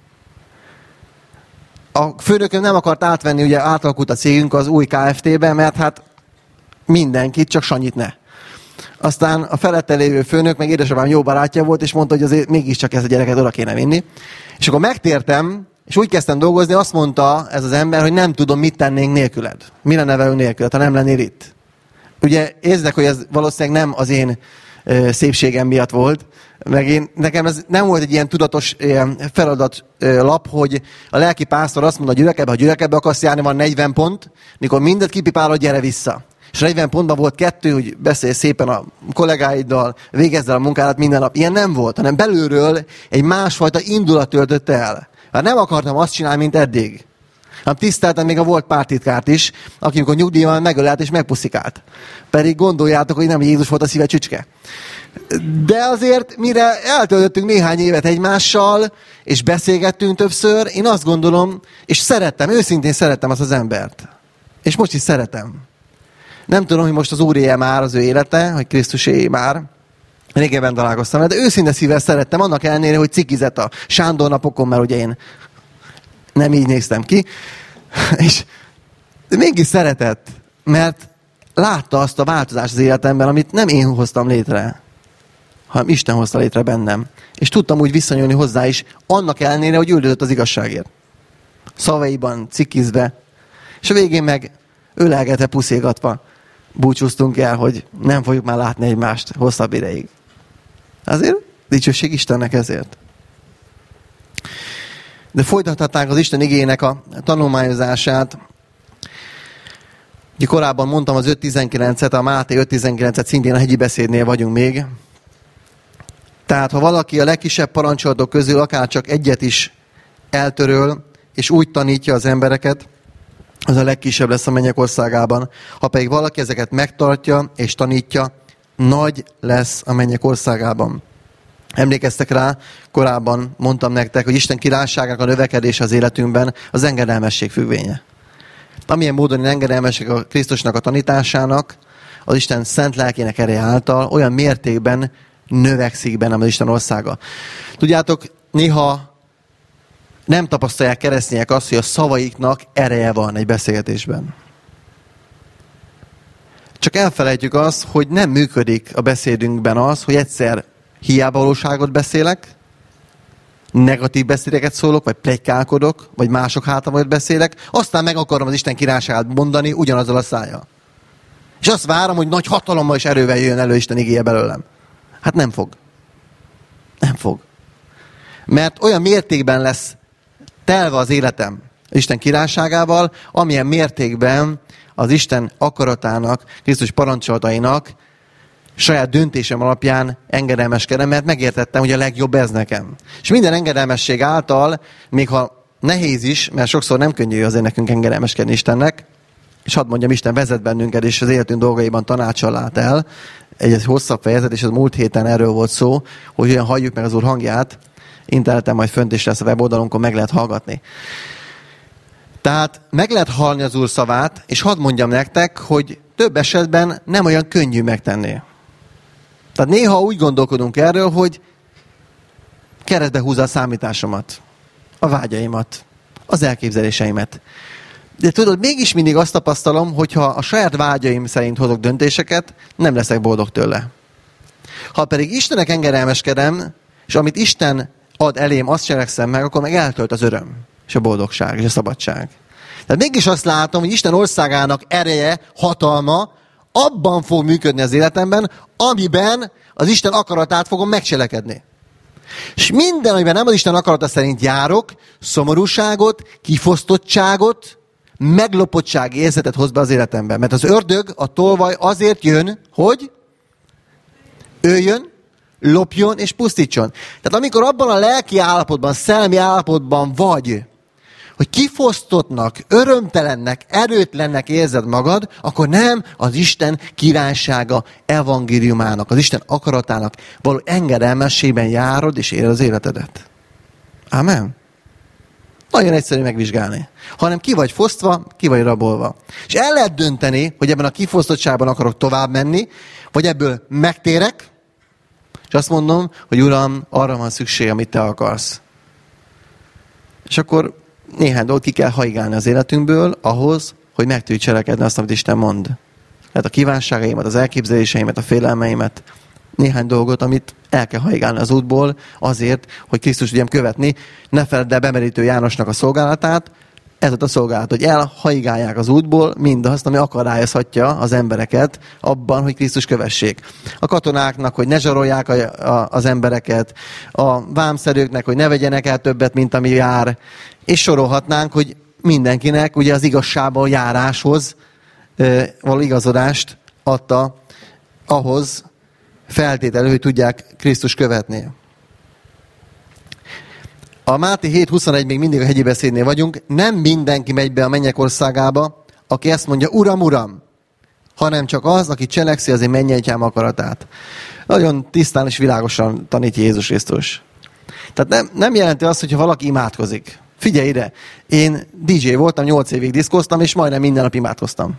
A főnököm nem akart átvenni, ugye átalakult a cégünk az új ká ef té-be, mert hát mindenkit, csak Sanyit ne. Aztán a felette lévő főnök, meg édesapám jó barátja volt, és mondta, hogy azért mégiscsak ezt a gyereket oda kéne vinni. És akkor megtértem, és úgy kezdtem dolgozni, azt mondta ez az ember, hogy nem tudom, mit tennénk nélküled. Mi lenne velünk nélküled, ha nem lennél itt. Ugye érzek, hogy ez valószínűleg nem az én ö, szépségem miatt volt, meg én, nekem ez nem volt egy ilyen tudatos ilyen feladatlap, hogy a lelki pásztor azt mondta a gyülekezetbe, ha gyülekezetbe akarsz járni, van negyven pont, mikor mindent kipipálod, gyere vissza. és negyven pontban volt kettő, hogy beszélj szépen a kollégáiddal, végezd el a munkádat minden nap. Ilyen nem volt, hanem belülről egy másfajta indulat töltött el. Hát nem akartam azt csinálni, mint eddig. Hát tiszteltem még a volt pártitkárt is, aki amikor nyugdíjban megölelt és megpuszikált. Pedig gondoljátok, hogy nem Jézus volt a szíve csücske. De azért, mire eltöltöttünk néhány évet egymással, és beszélgettünk többször, én azt gondolom, és szerettem, őszintén szerettem azt az embert. És most is szeretem. Nem tudom, hogy most az Úré már az ő élete, hogy Krisztusé már. Régebben találkoztam, de őszinte szívvel szerettem, annak ellenére, hogy cikizett a Sándor napokon, mert ugye én nem így néztem ki. És mégis szeretett, mert látta azt a változást az életemben, amit nem én hoztam létre, hanem Isten hozta létre bennem. És tudtam úgy visszanyúlni hozzá is, annak ellenére, hogy üldözött az igazságért. Szavaiban, cikizve, és a végén meg ölelgetve, puszégatva búcsúztunk el, hogy nem fogjuk már látni egymást hosszabb ideig. Azért dicsőség Istennek ezért. De folytathatnánk az Isten igének a tanulmányozását. Ugye korábban mondtam az öt tizenkilencet, a Máté öt tizenkilencet, szintén a hegyi beszédnél vagyunk még. Tehát, ha valaki a legkisebb parancsolatok közül akár csak egyet is eltöröl, és úgy tanítja az embereket, az a legkisebb lesz a mennyek országában. Ha pedig valaki ezeket megtartja és tanítja, nagy lesz a mennyek országában. Emlékeztek rá, korábban mondtam nektek, hogy Isten királyságának a növekedése az életünkben az engedelmesség függvénye. Amilyen módon én engedelmesség a Krisztusnak a tanításának, az Isten szent lelkének ereje által olyan mértékben növekszik bennem az Isten országa. Tudjátok, néha nem tapasztalják keresztények azt, hogy a szavaiknak ereje van egy beszélgetésben. Csak elfelejtjük azt, hogy nem működik a beszédünkben az, hogy egyszer hiába valóságot beszélek, negatív beszédeket szólok, vagy pletykálkodok, vagy mások hátamon beszélek, aztán meg akarom az Isten királyságát mondani ugyanazzal a szájjal. És azt várom, hogy nagy hatalommal és erővel jöjjön elő Isten igéje belőlem. Hát nem fog. Nem fog. Mert olyan mértékben lesz telve az életem Isten királyságával, amilyen mértékben az Isten akaratának, Krisztus parancsolatainak saját döntésem alapján engedelmeskedem, mert megértettem, hogy a legjobb ez nekem. És minden engedelmesség által, még ha nehéz is, mert sokszor nem könnyű azért nekünk engedelmeskedni Istennek, és hadd mondjam, Isten vezet bennünket, és az életünk dolgaiban tanácssal lát el. Egy, egy hosszabb fejezet, és az múlt héten erről volt szó, hogy olyan halljuk meg az Úr hangját, interneten majd fönt is lesz a weboldalunkon, meg lehet hallgatni. Tehát meg lehet hallni az Úr szavát, és hadd mondjam nektek, hogy több esetben nem olyan könnyű megtenni. Tehát néha úgy gondolkodunk erről, hogy keresztbe húzza a számításomat, a vágyaimat, az elképzeléseimet. De tudod, mégis mindig azt tapasztalom, hogyha a saját vágyaim szerint hozok döntéseket, nem leszek boldog tőle. Ha pedig Istennek engedelmeskedem, és amit Isten ad elém, azt cselekszem meg, akkor meg eltölt az öröm, és a boldogság, és a szabadság. Tehát mégis azt látom, hogy Isten országának ereje, hatalma abban fog működni az életemben, amiben az Isten akaratát fogom megcselekedni. És minden, amiben nem az Isten akarata szerint járok, szomorúságot, kifosztottságot, meglopottság érzetet hoz be az életemben. Mert az ördög, a tolvaj azért jön, hogy öljön, lopjon és pusztítson. Tehát amikor abban a lelki állapotban, szellemi állapotban vagy, hogy kifosztottnak, örömtelennek, erőtlennek érzed magad, akkor nem az Isten királysága evangéliumának, az Isten akaratának való engedelmességben járod és éled az életedet. Amen. Nagyon egyszerű megvizsgálni. Hanem ki vagy fosztva, ki vagy rabolva. És el lehet dönteni, hogy ebben a kifosztottságban akarok tovább menni, vagy ebből megtérek, és azt mondom, hogy Uram, arra van szükség, amit Te akarsz. És akkor néhány dolgot ki kell haigálni az életünkből ahhoz, hogy meg tudjuk cselekedni azt, amit Isten mond. Tehát a kívánságaimat, az elképzeléseimet, a félelmeimet, néhány dolgot, amit el kell haigálni az útból azért, hogy Krisztus tudjam követni. Ne feledd el Bemerítő Jánosnak a szolgálatát. Ez ott a szolgálat, hogy elhaigálják az útból mindazt, ami akadályozhatja az embereket abban, hogy Krisztus kövessék. A katonáknak, hogy ne zsarolják a, a, az embereket, a vámszerőknek, hogy ne vegyenek el többet, mint ami jár, és sorolhatnánk, hogy mindenkinek ugye az igazságban járáshoz való igazodást adta ahhoz feltételül, hogy tudják Krisztus követni. A Máté hét huszonegy, még mindig a hegyi beszédnél vagyunk, nem mindenki megy be a mennyek országába, aki ezt mondja, Uram, Uram, hanem csak az, aki cselekszi az én mennyeityám akaratát. Nagyon tisztán és világosan tanít Jézus Krisztus. Tehát nem, nem jelenti azt, hogyha valaki imádkozik. Figyelj ide, én dé dzsé voltam, nyolc évig diszkoztam, és majdnem minden nap imádkoztam.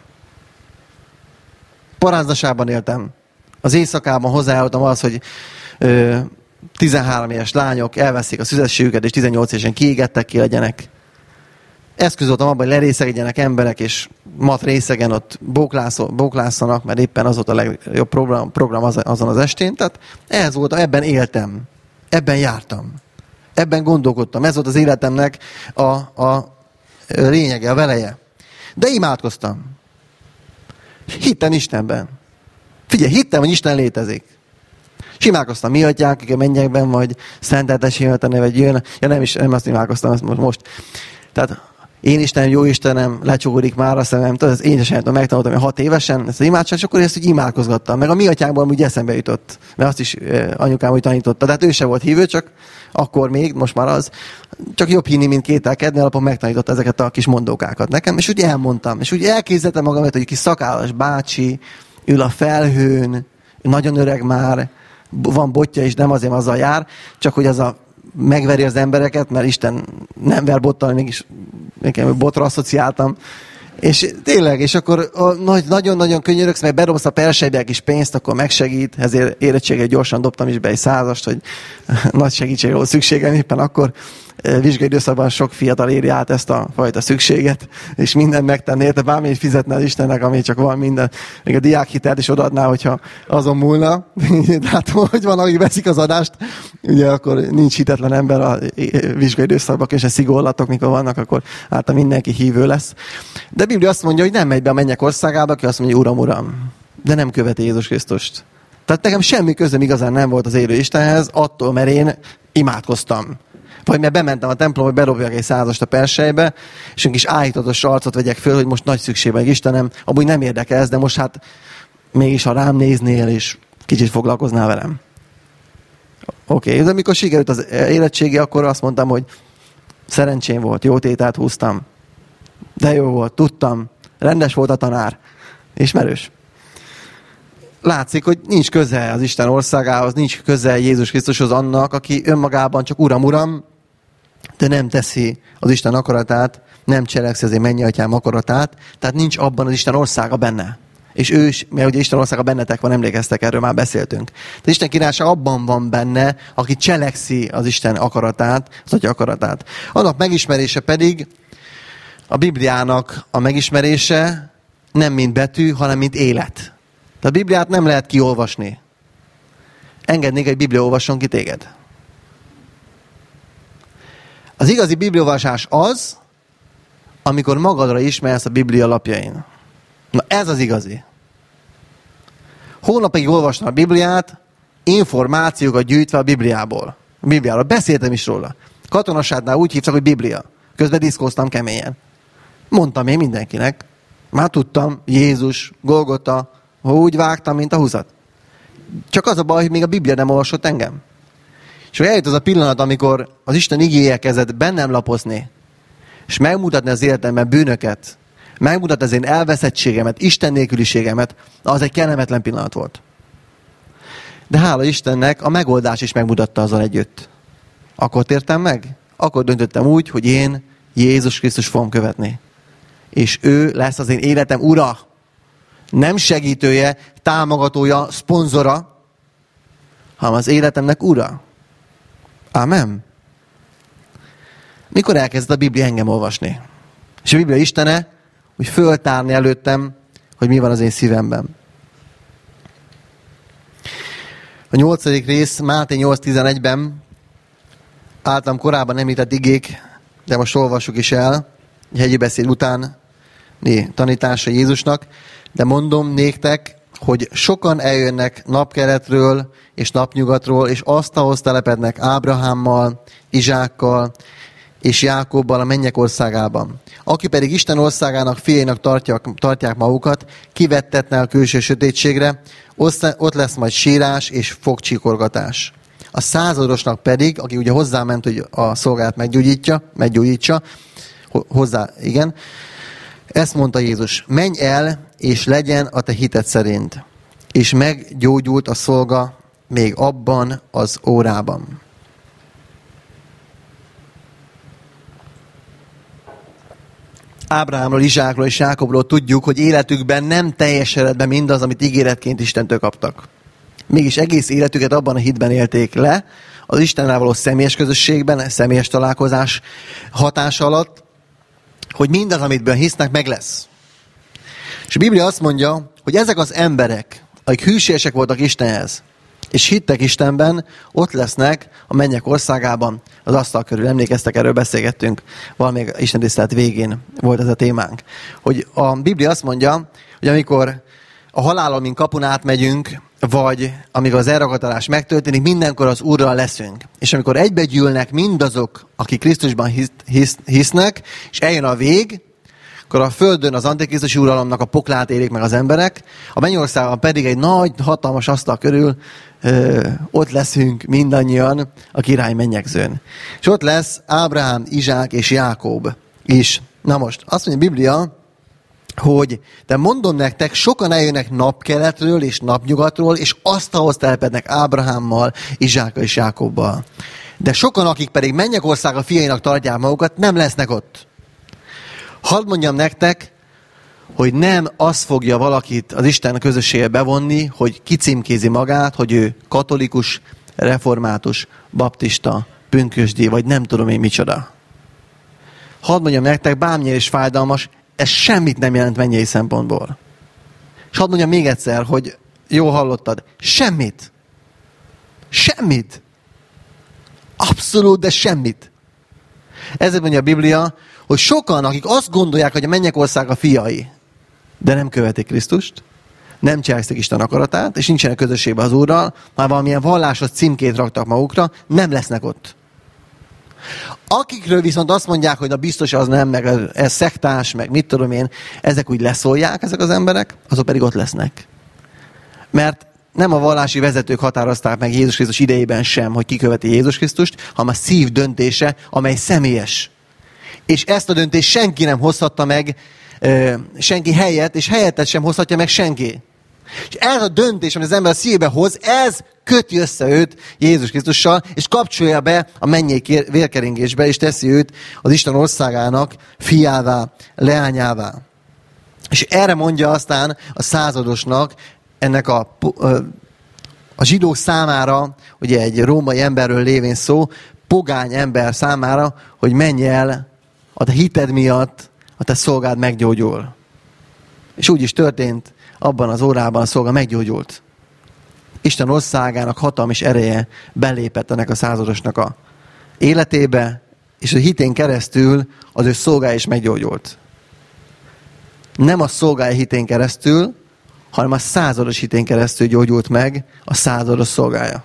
Parázdasában éltem. Az éjszakában hozzájárultam az, hogy ö, tizenhárom éves lányok elveszik a szüzességüket, és tizennyolc évesen kiégettek, ki legyenek. Eszköz voltam abban, hogy lerészegedjenek emberek, és mat részegen ott bóklászanak, mert éppen az volt a legjobb program, program azon az estén. Tehát ehhez voltam, ebben éltem. Ebben jártam. Ebben gondolkodtam. Ez volt az életemnek a, a lényege, a veleje. De imádkoztam. Hittem Istenben. Figyelj, hittem, hogy Isten létezik. És imádkoztam, mi atyánk, akik a mennyekben vagy, szenteltessék a neve, vagy jön. Ja nem is, nem azt imádkoztam, ezt most. Tehát én Istenem, jó Istenem, lecsukódik már a szemem. Tudod, én is megtanultam, hogy hat évesen ezt az imádság, és akkor ezt úgy imádkozgattam. Meg a mi atyánkból úgy eszembe jutott. Mert azt is anyukám úgy tanította. Tehát ő se volt hívő, csak akkor még, most már az. Csak jobb hinni, mint kételkedni, alapon megtanította ezeket a kis mondókákat nekem. És úgy elmondtam. És úgy elképzeltem magamat, hogy kis szakállas bácsi ül a felhőn, nagyon öreg már, van botja is, nem azért azzal jár, csak hogy az a megveri az embereket, mert Isten nem ver bottal, mégis nekem botra asszociáltam. És tényleg, és akkor nagyon-nagyon könyörögsz, mert bedobsz a persejbe egy kis pénzt, akkor megsegít, ezért érettségre gyorsan dobtam is be egy százast, hogy nagy segítségre volt szükségem éppen akkor. Vizsgai időszakban sok fiatal éri át ezt a fajta szükséget, és mindent megtenni érte, bármit fizetne az Istennek, ami csak van minden. Még a diákhitelt is odaadná, hogyha azon múlna. Tehát, hogy van, akik veszik az adást, ugye akkor nincs hitetlen ember a vizsgai időszakban, és a szigorlatok, mikor vannak, akkor által mindenki hívő lesz. De a Biblia azt mondja, hogy nem megy be a mennyek országába, aki azt mondja, Uram, Uram, de nem követi Jézus Krisztust. Tehát nekem semmi közöm igazán nem volt az élő Istenhez, attól, mert én imádkoztam. Vagy mert bementem a templomba, hogy berobjak egy százast a persejbe, és egy kis áhítatos arcot vegyek föl, hogy most nagy szükség van, Istenem, amúgy nem érdekel ez, de most hát mégis, ha rám néznél, és kicsit foglalkoznál velem. Oké, okay. De amikor sikerült az érettségi, akkor azt mondtam, hogy szerencsém volt, jó tétát húztam. De jó volt, tudtam, rendes volt a tanár, ismerős. Látszik, hogy nincs köze az Isten országához, nincs köze Jézus Krisztushoz annak, aki önmagában csak Uram, Uram, de nem teszi az Isten akaratát, nem cselekszi az én mennyeiatyám akaratát, tehát nincs abban az Isten országa benne. És ő is, mert ugye Isten országa bennetek van, emlékeztek, erről már beszéltünk. Tehát Isten királyság abban van benne, aki cselekszi az Isten akaratát, az Atya akaratát. Annak megismerése pedig, a Bibliának a megismerése nem mint betű, hanem mint élet. Tehát a Bibliát nem lehet kiolvasni. Engednék, egy Biblia olvasson ki téged. Az igazi bibliaolvasás az, amikor magadra ismersz a Biblia lapjain. Na ez az igazi. Hónapig olvastam a Bibliát, információkat gyűjtve a Bibliából. A Bibliáról. Beszéltem is róla. Katonasádnál úgy hívtak, hogy Biblia. Közben diszkóztam keményen. Mondtam én mindenkinek. Már tudtam, Jézus, Golgota, úgy vágtam, mint a húzat. Csak az a baj, hogy még a Biblia nem olvasott engem. És eljött az a pillanat, amikor az Isten igéje kezdett bennem lapozni, és megmutatni az életemben bűnöket, megmutatni az én elveszettségemet, Isten nélküliségemet, az egy kellemetlen pillanat volt. De hála Istennek a megoldás is megmutatta azzal együtt. Akkor tértem meg? Akkor döntöttem úgy, hogy én Jézus Krisztus fogom követni. És ő lesz az én életem ura. Nem segítője, támogatója, szponzora, hanem az életemnek ura. Ámen. Mikor elkezdett a Biblia engem olvasni? És a Biblia Istene, hogy föltárni előttem, hogy mi van az én szívemben. A nyolcadik rész, Máté nyolc tizenegyben általam korábban említett igék, de most olvassuk is el, egy hegyi beszéd után tanítása Jézusnak, de mondom néktek, hogy sokan eljönnek napkeletről és napnyugatról, és asztalhoz telepednek Ábrahámmal, Izsákkal és Jákobbal a mennyek országában. Aki pedig Isten országának fiainak tartják, tartják magukat, kivettetne a külső sötétségre, ott lesz majd sírás és fogcsikorgatás. A századosnak pedig, aki ugye hozzáment, hogy a szolgáját meggyógyítja, meggyógyítsa, hozzá, igen, ezt mondta Jézus, menj el, és legyen a te hited szerint. És meggyógyult a szolga még abban az órában. Ábrahámról, Izsákról és Jákobról tudjuk, hogy életükben nem teljesedett be mindaz, amit ígéretként Istentől kaptak. Mégis egész életüket abban a hitben élték le, az Istennel való személyes közösségben, személyes találkozás hatás alatt, hogy mindaz, amitben hisznek, meg lesz. És a Biblia azt mondja, hogy ezek az emberek, akik hűségesek voltak Istenhez, és hittek Istenben, ott lesznek a mennyek országában, az asztal körül. Emlékeztek, erről beszélgettünk, valamelyik Isten tisztelet végén volt ez a témánk. Hogy a Biblia azt mondja, hogy amikor a halálon, mint kapun átmegyünk, vagy amikor az elragadtatás megtörténik, mindenkor az Úrral leszünk. És amikor egybegyűlnek mindazok, akik Krisztusban hisz, hisz, hisznek, és eljön a vég, akkor a földön az antikrisztusi uralomnak a poklát érik meg az emberek, a mennyországban pedig egy nagy, hatalmas asztal körül ö, ott leszünk mindannyian a király mennyegzőn. És ott lesz Ábrahám, Izsák és Jákob is. Na most, azt mondja a Biblia, hogy de mondom nektek, sokan eljönnek napkeletről és napnyugatról, és asztalhoz telepednek Ábrahámmal, Izsákkal és Jákobbal. De sokan, akik pedig mennyek országa fiainak tartják magukat, nem lesznek ott. Hadd mondjam nektek, hogy nem az fogja valakit az Isten közösségbe bevonni, hogy kicímkézi magát, hogy ő katolikus, református, baptista, pünkösdi, vagy nem tudom én micsoda. Hadd mondjam nektek, bármilyen is fájdalmas, ez semmit nem jelent mennyei szempontból. És hadd mondjam még egyszer, hogy jó hallottad, semmit. Semmit. Abszolút, de semmit. Ezért mondja a Biblia, hogy sokan, akik azt gondolják, hogy a mennyek országa fiai, de nem követik Krisztust, nem cselekszik Isten akaratát, és nincsenek közösségben az Úrral, már valamilyen vallásos címkét raktak magukra, nem lesznek ott. Akikről viszont azt mondják, hogy na biztos az nem, meg ez szektás, meg mit tudom én, ezek úgy leszólják, ezek az emberek, azok pedig ott lesznek. Mert nem a vallási vezetők határozták meg Jézus Krisztus idejében sem, hogy ki követi Jézus Krisztust, hanem a szív döntése, amely személyes. És ezt a döntést senki nem hozhatta meg, senki helyett, és helyettet sem hozhatja meg senki. És ez a döntés, amit az ember a szívébe hoz, ez köti össze őt Jézus Krisztussal, és kapcsolja be a mennyei vérkeringésbe, és teszi őt az Isten országának fiává, leányává. És erre mondja aztán a századosnak, ennek a, a zsidók számára, ugye egy római emberről lévén szó, pogány ember számára, hogy menj el, a te hited miatt a te szolgád meggyógyul. És úgy is történt, abban az órában a szolga meggyógyult. Isten országának hatalmas ereje belépett ennek a századosnak a életébe, és a hitén keresztül az ő szolgája is meggyógyult. Nem a szolgája hitén keresztül, hanem a százados hitén keresztül gyógyult meg a százados szolgája.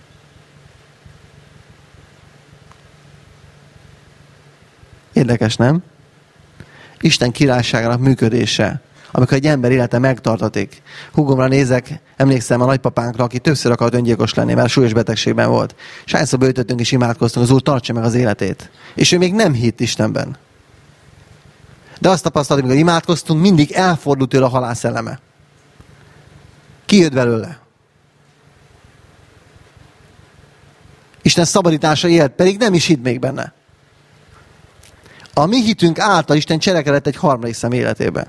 Érdekes, nem? Isten királyságának működése, amikor egy ember élete megtartatik. Húgomra nézek, emlékszem a nagypapánkra, aki többször akart öngyilkos lenni, mert súlyos betegségben volt. És hányszor beütöttünk és imádkoztunk, az Úr tartsa meg az életét. És ő még nem hitt Istenben. De azt tapasztaltuk, amikor imádkoztunk, mindig elfordult tőle a halál szelleme. Kijött belőle. Isten szabadítása élt, pedig nem is hitt még benne. A mi hitünk által Isten cselekedett egy harmadik szem életébe.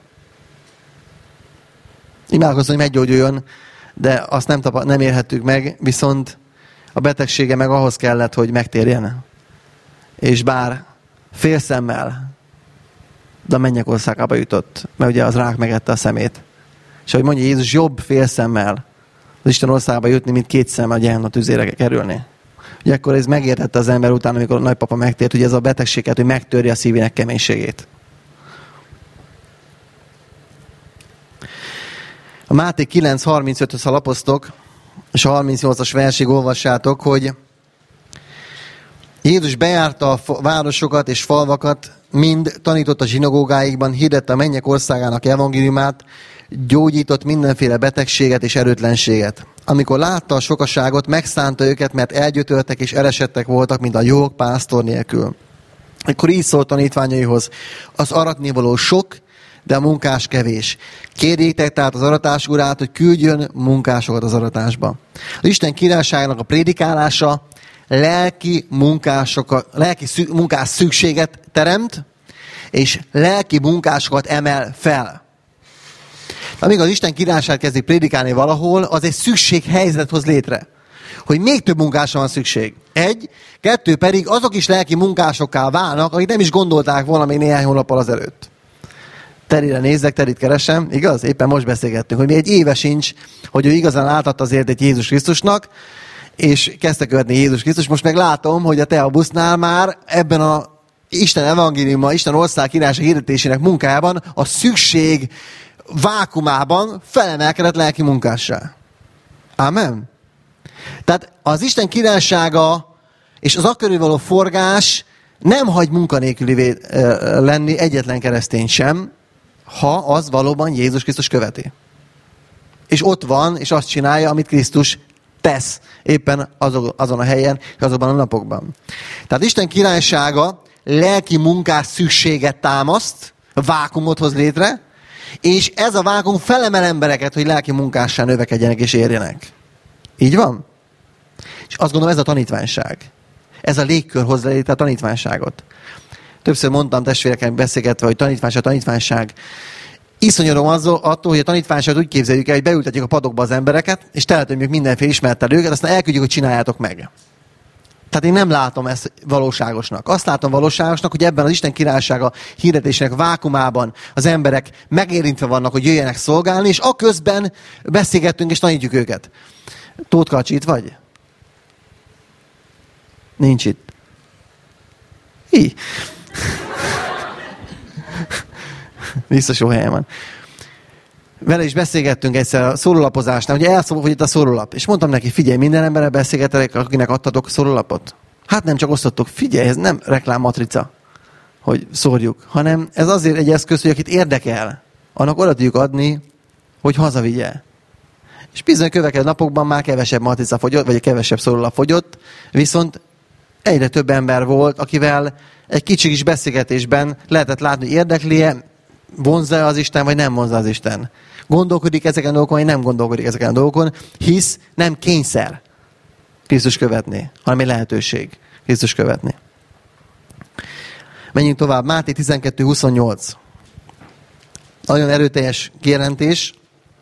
Imádkozzon, hogy meggyógyuljon, de azt nem, tapa- nem érhettük meg, viszont a betegsége meg ahhoz kellett, hogy megtérjen. És bár félszemmel, de a mennyek országába jutott, mert ugye az rák megette a szemét. És ahogy mondja Jézus, jobb félszemmel az Isten országába jutni, mint két szemmel a gyámna tüzére kerülni. Ugye akkor ez megértette az ember után, amikor a nagypapa megtért, hogy ez a betegséget, hogy megtörje a szívének keménységét. A Máté kilenc harmincöthöz, ha lapoztok, és a harmincnyolcas versig olvassátok, hogy Jézus bejárta a városokat és falvakat, mind tanított a zsinagógáikban, hirdette a mennyek országának evangéliumát, gyógyított mindenféle betegséget és erőtlenséget. Amikor látta a sokaságot, megszánta őket, mert elgyötöltek és elesettek voltak, mint a jók pásztor nélkül. Akkor így szólt tanítványaihoz: az aratnivaló sok, de a munkás kevés. Kérjétek tehát az aratás urát, hogy küldjön munkásokat az aratásba. Az Isten királyságának a prédikálása lelki, munkásokat, lelki szü- munkás szükséget teremt, és lelki munkásokat emel fel. Amíg az Isten királyság kezdi prédikálni valahol, az egy szükséghelyzet hoz létre. Hogy még több munkásra van szükség. Egy, kettő pedig azok is lelki munkásokká válnak, akik nem is gondolták volna még néhány hónappal azelőtt. Terire nézzek, Terit keresem, igaz? Éppen most beszélgettünk, hogy még egy éve sincs, hogy ő igazán átadta az életét Jézus Krisztusnak, és kezdte követni Jézus Krisztus. Most meg látom, hogy a te a busznál már ebben a Isten evangéliuma, Isten ország királyság hirdetésének munkájában a szükség vákumában felemelkedett lelki munkássá. Amen. Tehát az Isten királysága és az akkörül való forgás nem hagy munkanélkülivé lenni egyetlen keresztény sem, ha az valóban Jézus Krisztus követi. És ott van, és azt csinálja, amit Krisztus tesz éppen azon a helyen, és azokban a napokban. Tehát Isten királysága lelki munkás szükséget támaszt, vákumot hoz létre, és ez a vákum felemel embereket, hogy lelki munkássá növekedjenek és érjenek. Így van? És azt gondolom, ez a tanítványság. Ez a légkör hozza létre a tanítványságot. Többször mondtam testvéreken beszélgetve, hogy tanítványság, tanítványság. Iszonyodom attól, hogy a tanítványságot úgy képzeljük el, hogy beültetjük a padokba az embereket, és teletömjük mindenféle ismertelőket, aztán elküldjük, hogy csináljátok meg. Tehát én nem látom ezt valóságosnak. Azt látom valóságosnak, hogy ebben az Isten királysága hirdetésének vákumában az emberek megérintve vannak, hogy jöjjenek szolgálni, és aközben beszélgettünk és tanítjuk őket. Tóth Kacsi, itt vagy? Nincs itt. Így. Biztos jó helyen van. Vele is beszélgettünk egyszer a szórólapozásnál, ugye elszólok, hogy itt a szórólap. És mondtam neki, figyelj, minden emberrel beszélgetek, akinek adtatok szórólapot. Hát nem csak osztottok, figyelj, ez nem reklámmatrica, hogy szórjuk, hanem ez azért egy eszköz, hogy akit érdekel, annak oda tudjuk adni, hogy hazavigye. És bizony következő napokban már kevesebb matrica fogyott, vagy kevesebb szórólap fogyott, viszont egyre több ember volt, akivel egy kicsi kis beszélgetésben lehetett látni, hogy érdekli-e, vonzza az Isten, vagy nem vonzza az Isten. Gondolkodik ezeken a dolgokon, vagy nem gondolkodik ezeken a dolgokon, hisz nem kényszer Krisztus követni, hanem egy lehetőség Krisztus követni. Menjünk tovább. Máté tizenkettő huszonnyolc. Nagyon erőteljes kijelentés.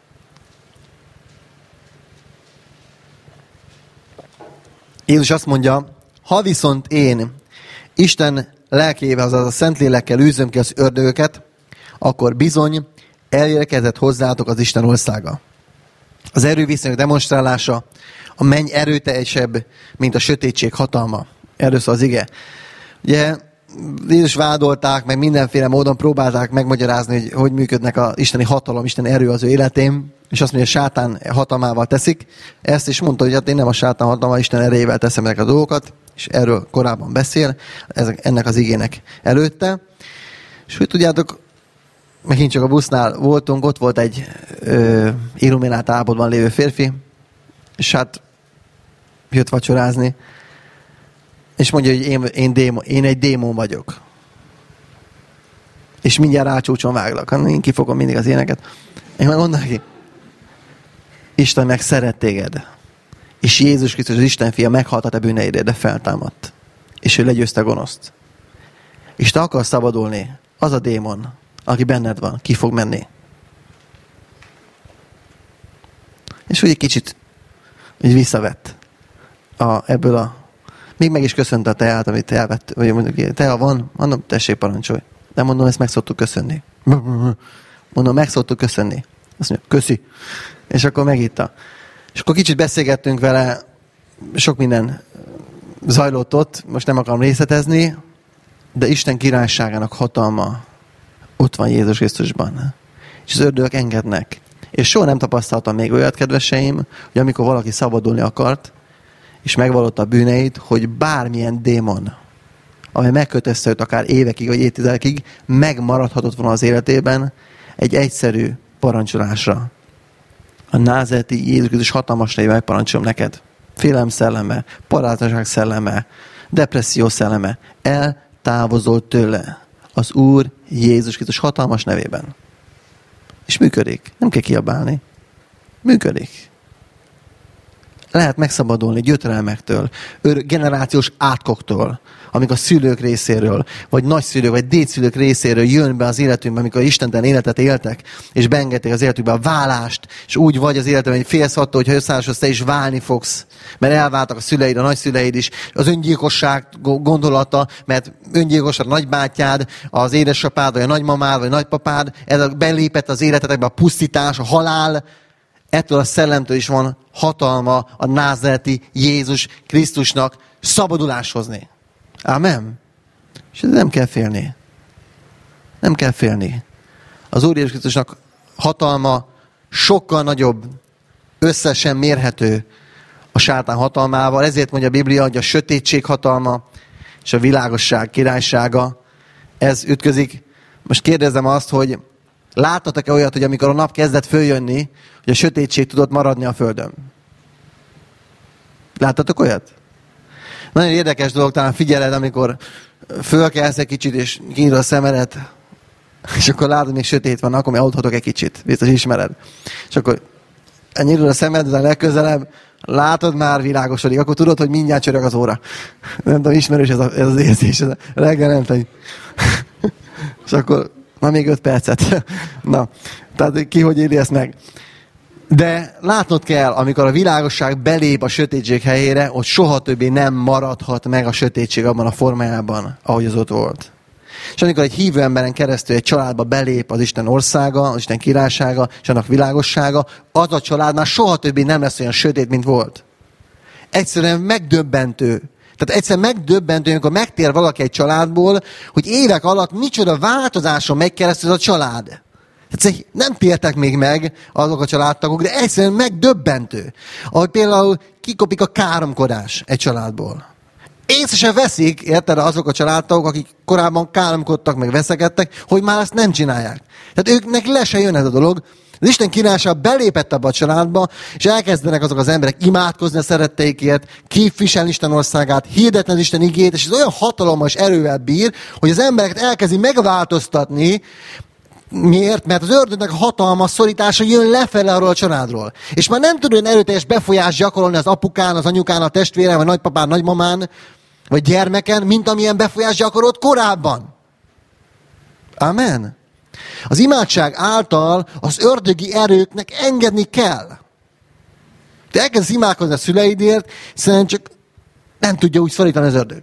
Jézus azt mondja, ha viszont én Isten lelkével, azaz a Szentlélekkel űzöm ki az ördögöket, akkor bizony elérkezett hozzátok az Isten országa. Az erőviszonyok demonstrálása, a menny erőteljesebb, mint a sötétség hatalma. Erről szól az ige. Ugye Jézus vádolták, meg mindenféle módon próbálták megmagyarázni, hogy hogy működnek az isteni hatalom, isteni erő az ő életén, és azt mondja, hogy sátán hatalmával teszik. Ezt is mondta, hogy hát én nem a sátán hatalmával, Isten erejével teszem ezek a dolgokat, és erről korábban beszél, ezek, ennek az igének előtte. És hogy tudjátok, megint csak a busznál voltunk, ott volt egy ö, illuminált állapotban lévő férfi, és hát jött vacsorázni, és mondja, hogy én, én, démon, én egy démon vagyok. És mindjárt rácsúcson váglak. Én kifogom mindig az éneket. Én megmondom neki, Isten meg szeret téged. És Jézus Krisztus, az Isten fia meghalt a te bűneidért, de feltámadt. És ő legyőzte gonoszt. És te akarsz szabadulni. Az a démon, aki benned van, ki fog menni. És úgy egy kicsit úgy visszavett a, ebből a... Még meg is köszönte a teát, amit elvett. Vagy mondjuk, tea van, mondom, tessék parancsolj. De mondom, ezt meg szoktuk köszönni. Mondom, meg szoktuk köszönni. Azt mondja, köszi. És akkor megitta. És akkor kicsit beszélgettünk vele, sok minden zajlott ott, most nem akarom részletezni, de Isten királyságának hatalma ott van Jézus Krisztusban. És az ördögök engednek. És soha nem tapasztaltam még olyat, kedveseim, hogy amikor valaki szabadulni akart, és megvallotta a bűneit, hogy bármilyen démon, amely megkötözte őt akár évekig vagy évtizedekig, megmaradhatott volna az életében egy egyszerű parancsolásra. A názáreti Jézus Krisztus hatalmas nevében megparancsolom neked. Félelem szelleme, paráznaság szelleme, depresszió szelleme. Eltávozol tőle az Úr Jézus Krisztus hatalmas nevében. És működik. Nem kell kiabálni. Működik. Lehet megszabadulni gyötrelmektől, generációs átkoktól, amik a szülők részéről, vagy nagyszülők, vagy dédszülők részéről jön be az életünkbe, amikor istentelen életet éltek, és beengedték az életükbe a válást, és úgy vagy az életben, hogy félsz attól, hogy ha összeházasodsz, te is válni fogsz, mert elváltak a szüleid, a nagyszüleid is, az öngyilkosság gondolata, mert öngyilkos a nagybátyád, az édesapád, vagy a nagymamád, vagy a nagypapád, ez belépett az életetekbe a pusztítás, a halál. Ettől a szellemtől is van hatalma a názáreti Jézus Krisztusnak szabadulást hozni. Ámen? És nem kell félni. Nem kell félni. Az Úr Jézus Krisztusnak hatalma sokkal nagyobb, összesen mérhető a sátán hatalmával. Ezért mondja a Biblia, hogy a sötétség hatalma és a világosság királysága, ez ütközik. Most kérdezem azt, hogy láttatok-e olyat, hogy amikor a nap kezdett följönni, hogy a sötétség tudott maradni a földön? Láttatok olyat? Nagyon érdekes dolog, talán figyeled, amikor fölkelsz egy kicsit, és kinyitod a szemedet, és akkor látod, még sötét van, akkor még aludhatok egy kicsit, biztos ismered. És akkor nyitod a szemed, de legközelebb látod, már világosodik, akkor tudod, hogy mindjárt csörög az óra. Nem tudom, ismerős ez, a, ez az érzés, ez a reggel nem tudom. És akkor na, még öt percet. Na, tehát ki hogy éli ezt meg. De látnod kell, amikor a világosság belép a sötétség helyére, ott soha többé nem maradhat meg a sötétség abban a formájában, ahogy az ott volt. És amikor egy hívő emberen keresztül egy családba belép az Isten országa, az Isten királysága, és annak világossága, az a család már soha többé nem lesz olyan sötét, mint volt. Egyszerűen megdöbbentő. Tehát egyszerűen megdöbbentő, amikor megtér valaki egy családból, hogy évek alatt micsoda változáson megy keresztül a család. Egyszerűen nem tértek még meg azok a családtagok, de egyszerűen megdöbbentő. Ahogy például kikopik a káromkodás egy családból. Észre se veszik, érted, azok a családtagok, akik korábban káromkodtak, meg veszekedtek, hogy már ezt nem csinálják. Tehát őknek le se jön ez a dolog. Az Isten királyság belépett abba a családba, és elkezdenek azok az emberek imádkozni a szeretteikért, képviselni Isten országát, hirdetni az Isten igét, és ez olyan hatalommal és erővel bír, hogy az embereket elkezdi megváltoztatni. Miért? Mert az ördögnek a hatalma, szorítása jön lefele arról a családról. És már nem tud olyan erőteljes befolyást gyakorolni az apukán, az anyukán, a testvéren, vagy nagypapán, nagymamán, vagy gyermeken, mint amilyen befolyást gyakorolt korábban. Amen. Az imádság által az ördögi erőknek engedni kell. Te elkezdesz imádkozni a szüleidért, szerintem csak nem tudja úgy szorítani az ördög.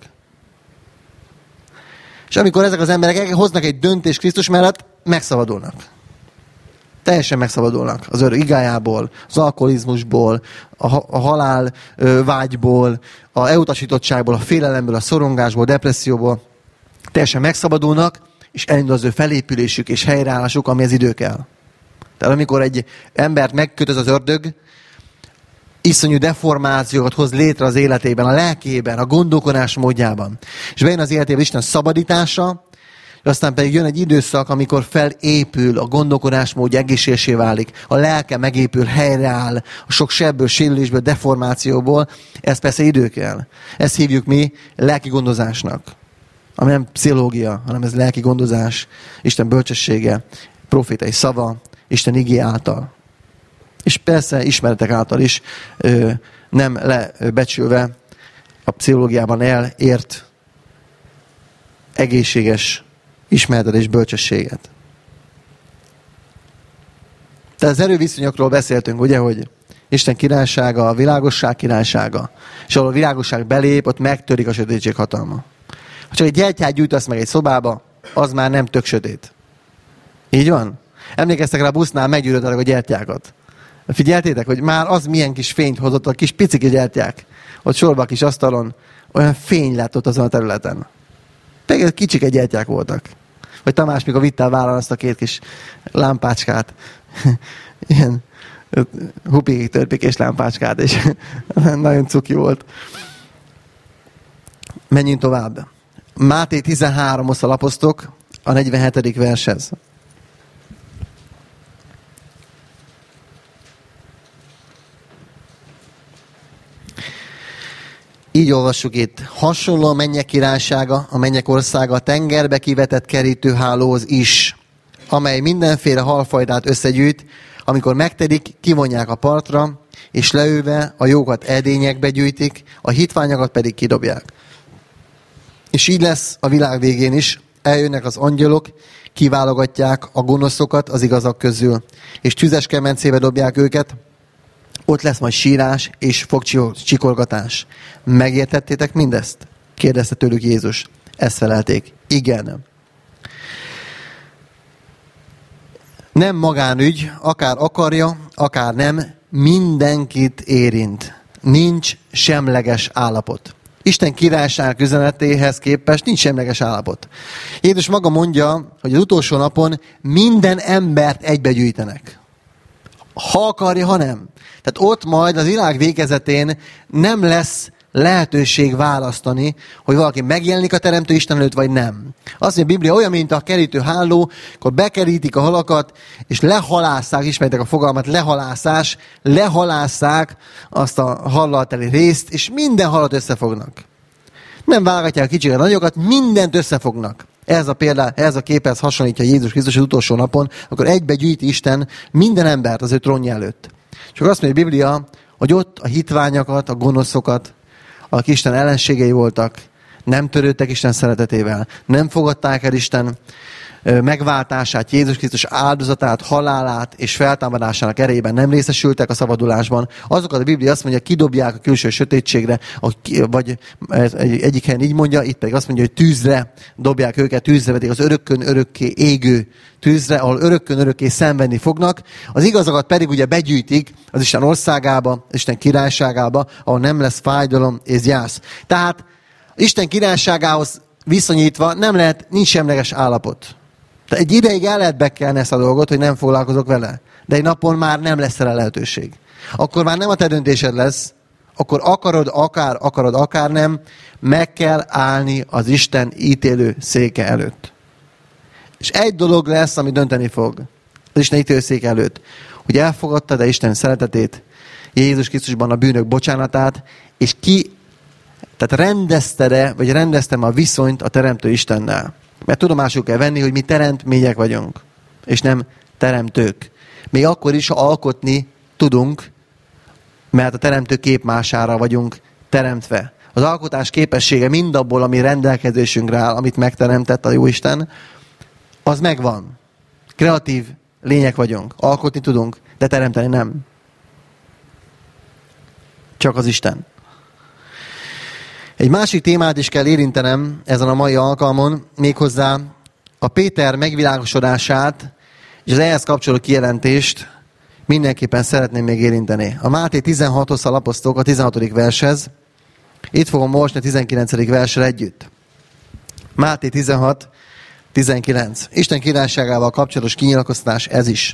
És amikor ezek az emberek hoznak egy döntést Krisztus mellett, megszabadulnak. Teljesen megszabadulnak az ördög igájából, az alkoholizmusból, a, a halál ö, vágyból, a elutasítottságból, a félelemből, a szorongásból, a depresszióból. Teljesen megszabadulnak, és elindul az ő felépülésük és helyreállásuk, amihez idő kell. Tehát amikor egy embert megkötöz az ördög, iszonyú deformációkat hoz létre az életében, a lelkében, a gondolkodás módjában. És bejön az életében Isten szabadítása, és aztán pedig jön egy időszak, amikor felépül, a gondolkodás módja egészségesé válik, a lelke megépül, helyreáll, a sok sebből, sérülésből, deformációból. Ez persze idő kell. Ezt hívjuk mi lelki gondozásnak. Ami nem pszichológia, hanem ez lelki gondozás, Isten bölcsessége, profétai szava, Isten igé által. És persze ismeretek által is, nem lebecsülve a pszichológiában elért egészséges ismeretet és bölcsességet. Tehát az erőviszonyokról beszéltünk, ugye, hogy Isten királysága, a világosság királysága. És ahol a világosság belép, ott megtörik a sötétség hatalma. Ha csak egy gyertyát gyújtasz meg egy szobába, az már nem tök sötét. Így van? Emlékeztek rá, a busznál meggyújtották a gyertyákat. Figyeltétek, hogy már az milyen kis fényt hozott, a kis piciki gyertyák. Ott sorba a kis asztalon, olyan fény lett ott azon a területen. Pedig kicsike gyertyák voltak. Vagy Tamás, mikor vittál vállal azt a két kis lámpácskát. Ilyen Hupikig törpikés lámpácskát, és nagyon cuki volt. Menjünk tovább. Máté tizenhárom lapoztok a negyvenhetedik vershez. Így olvassuk itt. Hasonló a mennyek királysága, a mennyek országa a tengerbe kivetett kerítőhálóhoz is, amely mindenféle halfajdát összegyűjt, amikor megtedik, kivonják a partra, és leülve a jókat edényekbe gyűjtik, a hitványokat pedig kidobják. És így lesz a világ végén is, eljönnek az angyalok, kiválogatják a gonoszokat az igazak közül, és tüzes kemencébe dobják őket, ott lesz majd sírás és fogcsikorgatás. Megértettétek mindezt? Kérdezte tőlük Jézus. Ezt felelték. Igen. Nem magánügy, akár akarja, akár nem, mindenkit érint. Nincs semleges állapot. Isten királyság üzenetéhez képest nincs semleges állapot. Jézus maga mondja, hogy az utolsó napon minden embert egybegyűjtenek. Ha akarja, ha nem. Tehát ott majd az világ végezetén nem lesz lehetőség választani, hogy valaki megjelenik a Teremtő Isten előtt, vagy nem. Azt mondja, a Biblia olyan, mint a kerítő háló, akkor bekerítik a halakat, és lehalásszák, ismeritek a fogalmat, lehalászás, lehalásszák azt a hallal teli részt, és minden halat összefognak. Nem vágatják a kicsiket, a nagyokat, mindent összefognak. Ez a példa, ez a képhez hasonlítja Jézus Krisztus az utolsó napon, akkor egybe gyűjti Isten minden embert az ő trónja előtt. Csak azt mondja a Biblia, hogy ott a hitványokat, a gonoszokat, akik Isten ellenségei voltak, nem törődtek Isten szeretetével, nem fogadták el Isten megváltását, Jézus Krisztus áldozatát, halálát és feltámadásának erejében, nem részesültek a szabadulásban. Azokat a Biblia azt mondja, kidobják a külső sötétségre, vagy egyik helyen így mondja, itt pedig azt mondja, hogy tűzre dobják őket, tűzre vetik az örökkön örökké égő tűzre, ahol örökkön örökké szenvedni fognak. Az igazakat pedig ugye begyűjtik az Isten országába, az Isten királyságába, ahol nem lesz fájdalom és gyász. Tehát Isten királyságához viszonyítva nem lehet, nincs semleges állapot. De egy ideig el lehet bekkelni ezt a dolgot, hogy nem foglalkozok vele. De egy napon már nem lesz rá lehetőség. Akkor már nem a te döntésed lesz, akkor akarod, akár akarod, akár nem, meg kell állni az Isten ítélő széke előtt. És egy dolog lesz, ami dönteni fog az Isten ítélő széke előtt, hogy elfogadtad-e Isten szeretetét, Jézus Krisztusban a bűnök bocsánatát, és ki, tehát rendezted-e, vagy rendeztem a viszonyt a Teremtő Istennel. Mert tudomásul kell venni, hogy mi teremtmények vagyunk, és nem teremtők. Még akkor is, ha alkotni tudunk, mert a teremtő képmására vagyunk teremtve. Az alkotás képessége mindabból, ami rendelkezésünkre áll, amit megteremtett a Jóisten, az megvan. Kreatív lények vagyunk. Alkotni tudunk, de teremteni nem. Csak az Isten. Egy másik témát is kell érintenem ezen a mai alkalmon, méghozzá a Péter megvilágosodását és az ehhez kapcsoló kijelentést mindenképpen szeretném még érinteni. A Máté tizenhathoz lapoztok a tizenhatodik vershez. Itt fogom olvasni a tizenkilencedik verssel együtt. Máté tizenhat tizenkilenc. Isten királyságával kapcsolatos kinyilatkoztatás ez is.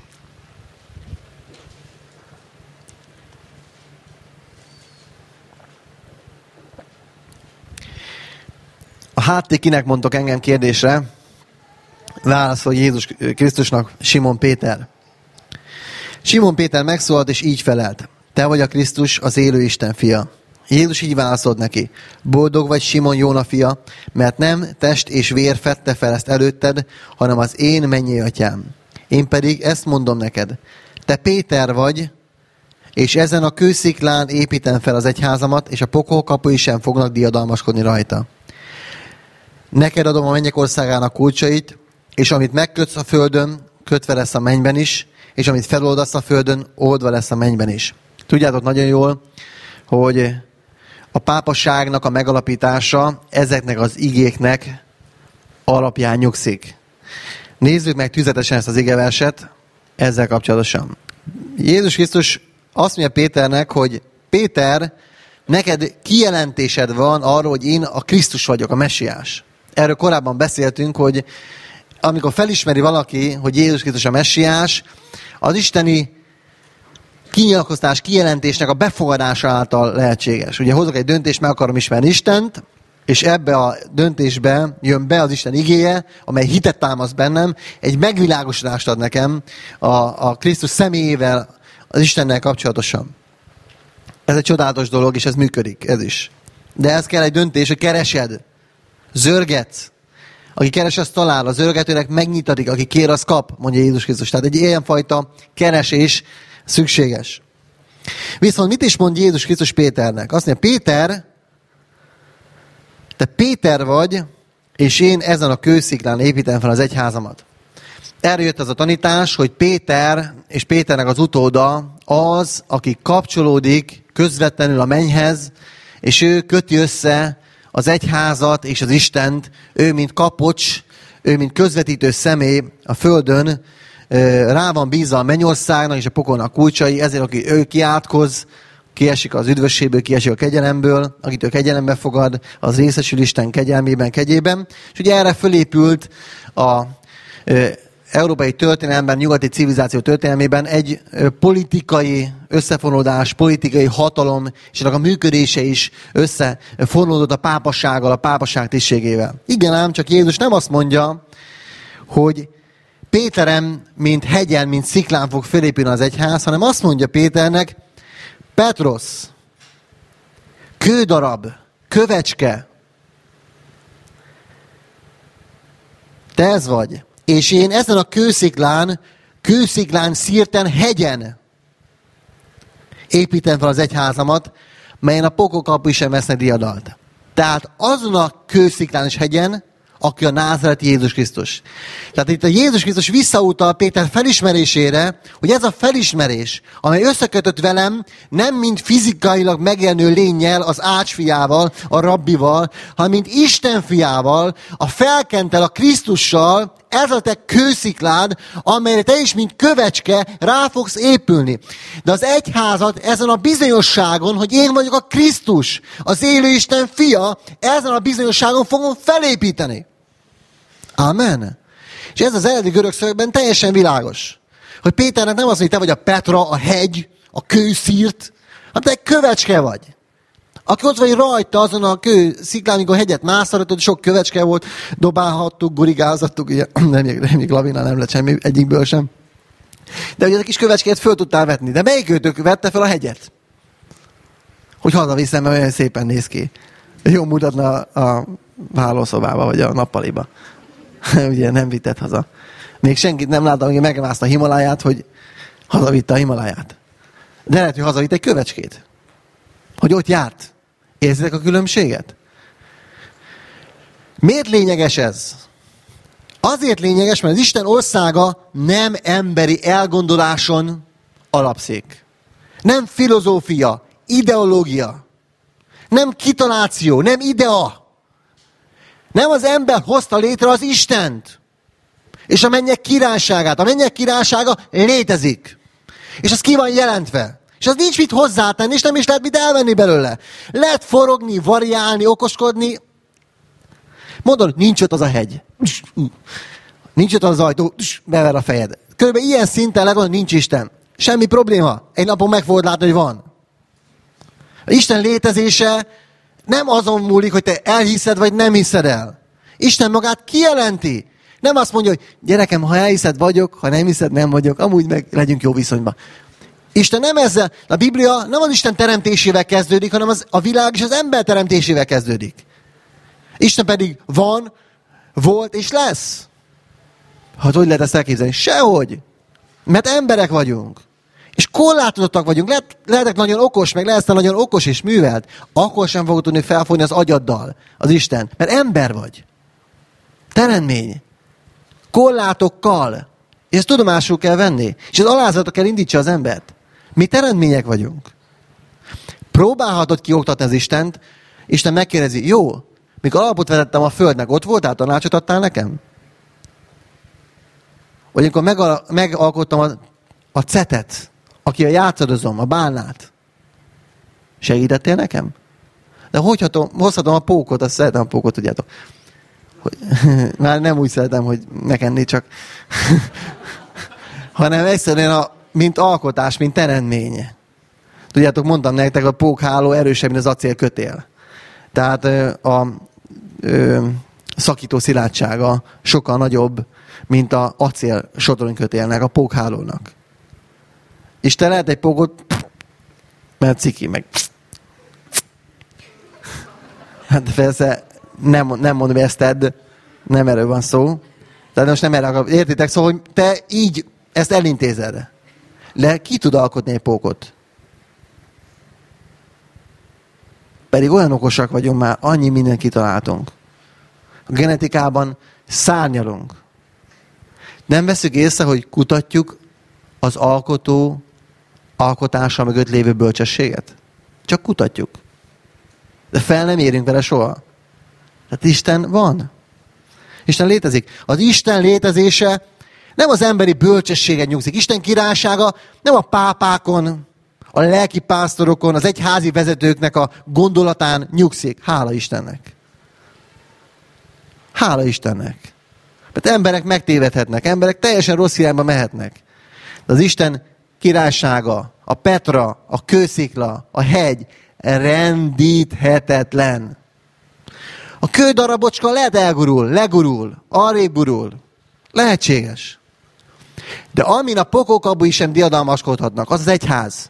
A hátté kinek mondtok engem kérdésre? Válaszol Jézus Krisztusnak Simon Péter. Simon Péter megszólalt és így felelt. Te vagy a Krisztus, az élő Isten fia. Jézus így válaszolt neki. Boldog vagy Simon Jóna fia, mert nem test és vér fedte fel ezt előtted, hanem az én mennyei atyám. Én pedig ezt mondom neked. Te Péter vagy, és ezen a kősziklán építem fel az egyházamat, és a pokol kapui sem fognak diadalmaskodni rajta. Neked adom a mennyek országának kulcsait, és amit megkötsz a földön, kötve lesz a mennyben is, és amit feloldasz a földön, oldva lesz a mennyben is. Tudjátok nagyon jól, hogy a pápaságnak a megalapítása ezeknek az igéknek alapján nyugszik. Nézzük meg tüzetesen ezt az igeverset ezzel kapcsolatosan. Jézus Krisztus azt mondja Péternek, hogy Péter, neked kijelentésed van arról, hogy én a Krisztus vagyok, a messiás. Erről korábban beszéltünk, hogy amikor felismeri valaki, hogy Jézus Krisztus a messiás, az isteni kinyilatkoztatás, kijelentésnek a befogadása által lehetséges. Ugye hozok egy döntést, meg akarom ismerni Istent, és ebbe a döntésbe jön be az Isten igéje, amely hitet támaszt bennem, egy megvilágosodást ad nekem a, a Krisztus személyével, az Istennel kapcsolatosan. Ez egy csodálatos dolog, és ez működik, ez is. De ez kell egy döntés, hogy keresed, zörgetsz. Aki keres, azt talál, az zörgetőnek megnyitatik, aki kér, az kap, mondja Jézus Krisztus. Tehát egy ilyenfajta keresés szükséges. Viszont mit is mond Jézus Krisztus Péternek? Azt mondja, Péter, te Péter vagy, és én ezen a kősziklán építem fel az egyházamat. Erről jött az a tanítás, hogy Péter és Péternek az utóda az, aki kapcsolódik közvetlenül a mennyhez, és ő köti össze az egyházat és az Istent, ő mint kapocs, ő mint közvetítő személy a földön, rá van bízva a mennyországnak és a pokolnak kulcsai, ezért aki ő kiátkoz, kiesik az üdvösségből, kiesik a kegyelemből, akit ő kegyelembe fogad, az részesül Isten kegyelmében, kegyében. És ugye erre fölépült a e, európai történelemben, nyugati civilizáció történelmében egy e, politikai összefonódás, politikai hatalom, és ennek a működése is összefonódott a pápassággal, a pápasság tisztségével. Igen ám, csak Jézus nem azt mondja, hogy Péterem, mint hegyen, mint sziklán fog felépülni az egyház, hanem azt mondja Péternek, Petrosz, kődarab, kövecske, te ez vagy. És én ezen a kősziklán, kősziklán szírten hegyen építem fel az egyházamat, melyen a pokolkapu sem vesznek diadalt. Tehát azon a kősziklán és hegyen, aki a názáreti Jézus Krisztus. Tehát itt a Jézus Krisztus visszautal Péter felismerésére, hogy ez a felismerés, amely összekötött velem, nem mint fizikailag megjelenő lénnyel, az ácsfiával, a rabbival, hanem mint Isten fiával, a felkentel, a Krisztussal, ez a te kősziklád, amelyre te is, mint kövecske, rá fogsz épülni. De az egyházat ezen a bizonyosságon, hogy én vagyok a Krisztus, az élő Isten fia, ezen a bizonyosságon fogom felépíteni. Amen. És ez az eredeti görög szövegben teljesen világos. Hogy Péternek nem az, hogy te vagy a Petra, a hegy, a kőszírt, hanem te egy kövecske vagy. Aki ott vagy rajta azon a kősziklán, amikor hegyet mászhatott, sok kövecske volt, dobálhattuk, gurigázattuk, ugye, nem, nem, még lavina nem lett semmi egyikből sem. De ugye a kis kövecskét föl tudtál vetni. De melyik őtök vette fel a hegyet? Hogy hazaviszem, mert olyan szépen néz ki. Jó mutatna a hálószobába, vagy a nappaliba. Ugye nem vitted haza. Még senkit nem láttam, hogy megmászta a Himaláját, hogy hazavitte a Himaláját. De lehet, hogy hazavitt egy kövecskét. Hogy ott járt. Érzitek a különbséget? Miért lényeges ez? Azért lényeges, mert az Isten országa nem emberi elgondoláson alapszik. Nem filozófia, ideológia. Nem kitaláció, nem idea. Nem az ember hozta létre az Istent. És a mennyek királyságát. A mennyek királysága létezik. És az ki van jelentve. És az nincs mit hozzátenni, és nem is lehet mit elvenni belőle. Lehet forogni, variálni, okoskodni. Mondod, nincs ott az a hegy. Nincs ott az ajtó, bever a fejed. Körülbelül ilyen szinten lehet mondani, nincs Isten. Semmi probléma. Egy napon meg fogod látni, hogy van. A Isten létezése nem azon múlik, hogy te elhiszed, vagy nem hiszed el. Isten magát kijelenti. Nem azt mondja, hogy gyerekem, ha elhiszed, vagyok, ha nem hiszed, nem vagyok. Amúgy meg legyünk jó viszonyban. Isten nem ezzel, a Biblia nem az Isten teremtésével kezdődik, hanem az, a világ és az ember teremtésével kezdődik. Isten pedig van, volt és lesz. Hát hogy lehet ezt elképzelni? Sehogy. Mert emberek vagyunk. És korlátozottak vagyunk. Lehet, lehetek nagyon okos, meg lehetsz nagyon okos és művelt. Akkor sem fogod tudni felfogni az agyaddal az Isten. Mert ember vagy. Teremtmény. Korlátokkal. És ezt tudomásul kell venni. És az alázata kell indítsa az embert. Mi teremtmények vagyunk. Próbálhatod kioktatni az Istent, Isten megkérdezi, jó, mikor alapot vetettem a földnek, ott voltál, tanácsot adtál nekem? Vagy amikor megal- megalkottam a, a cetet, aki a játszadozom, a bálnát, segítettél nekem? De hogy hatom, hozhatom a pókot, azt szeretem a pókot, tudjátok. Hogy, már nem úgy szeretem, hogy megenni, csak hanem egyszerűen a mint alkotás, mint eredmény. Tudjátok, mondtam nektek, a pókháló erősebb, mint az acélkötél. Tehát a, a, a szakító szilárdsága sokkal nagyobb, mint az acél sodronykötélnek, a pókhálónak. És te lehet egy pókot, mert ciki meg. Hát persze nem, nem mondom, hogy ezt tedd, nem erről van szó. Tehát most nem erre akar. Értitek? Szóval, hogy te így ezt elintézed. De ki tud alkotni egy pókot? Pedig olyan okosak vagyunk már, annyi mindent kitaláltunk. A genetikában szárnyalunk. Nem veszük észre, hogy kutatjuk az alkotó alkotása mögött lévő bölcsességet? Csak kutatjuk. De fel nem érünk vele soha. Tehát Isten van. Isten létezik. Az Isten létezése nem az emberi bölcsességen nyugszik. Isten királysága nem a pápákon, a lelki pásztorokon, az egyházi vezetőknek a gondolatán nyugszik. Hála Istennek. Hála Istennek. Mert emberek megtévedhetnek, emberek teljesen rossz irányba mehetnek. De az Isten királysága, a Petra, a kőszikla, a hegy rendíthetetlen. A kődarabocska lehet elgurul, legurul, arrébb gurul. Lehetséges. De amin a pokókabui sem diadalmaskodhatnak, az az egyház.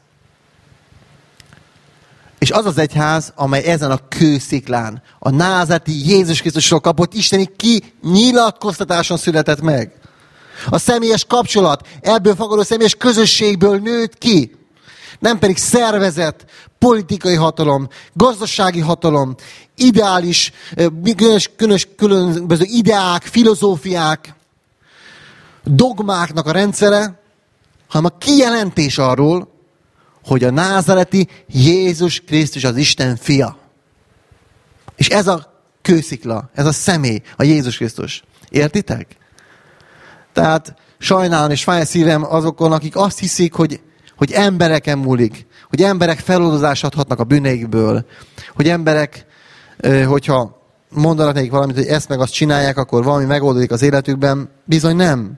És az az egyház, amely ezen a kősziklán, a názáreti Jézus Krisztusról kapott isteni kinyilatkoztatáson született meg. A személyes kapcsolat ebből fakadó személyes közösségből nőtt ki. Nem pedig szervezet, politikai hatalom, gazdasági hatalom, ideális, különös, különös, különböző ideák, filozófiák, dogmáknak a rendszere, hanem a kijelentés arról, hogy a názáreti Jézus Krisztus az Isten fia. És ez a kőszikla, ez a személy, a Jézus Krisztus. Értitek? Tehát sajnálom és fáj szívem azokon, akik azt hiszik, hogy, hogy embereken múlik, hogy emberek feloldozást adhatnak a bűneikből, hogy emberek, hogyha mondanak nekik valamit, hogy ezt meg azt csinálják, akkor valami megoldódik az életükben. Bizony nem.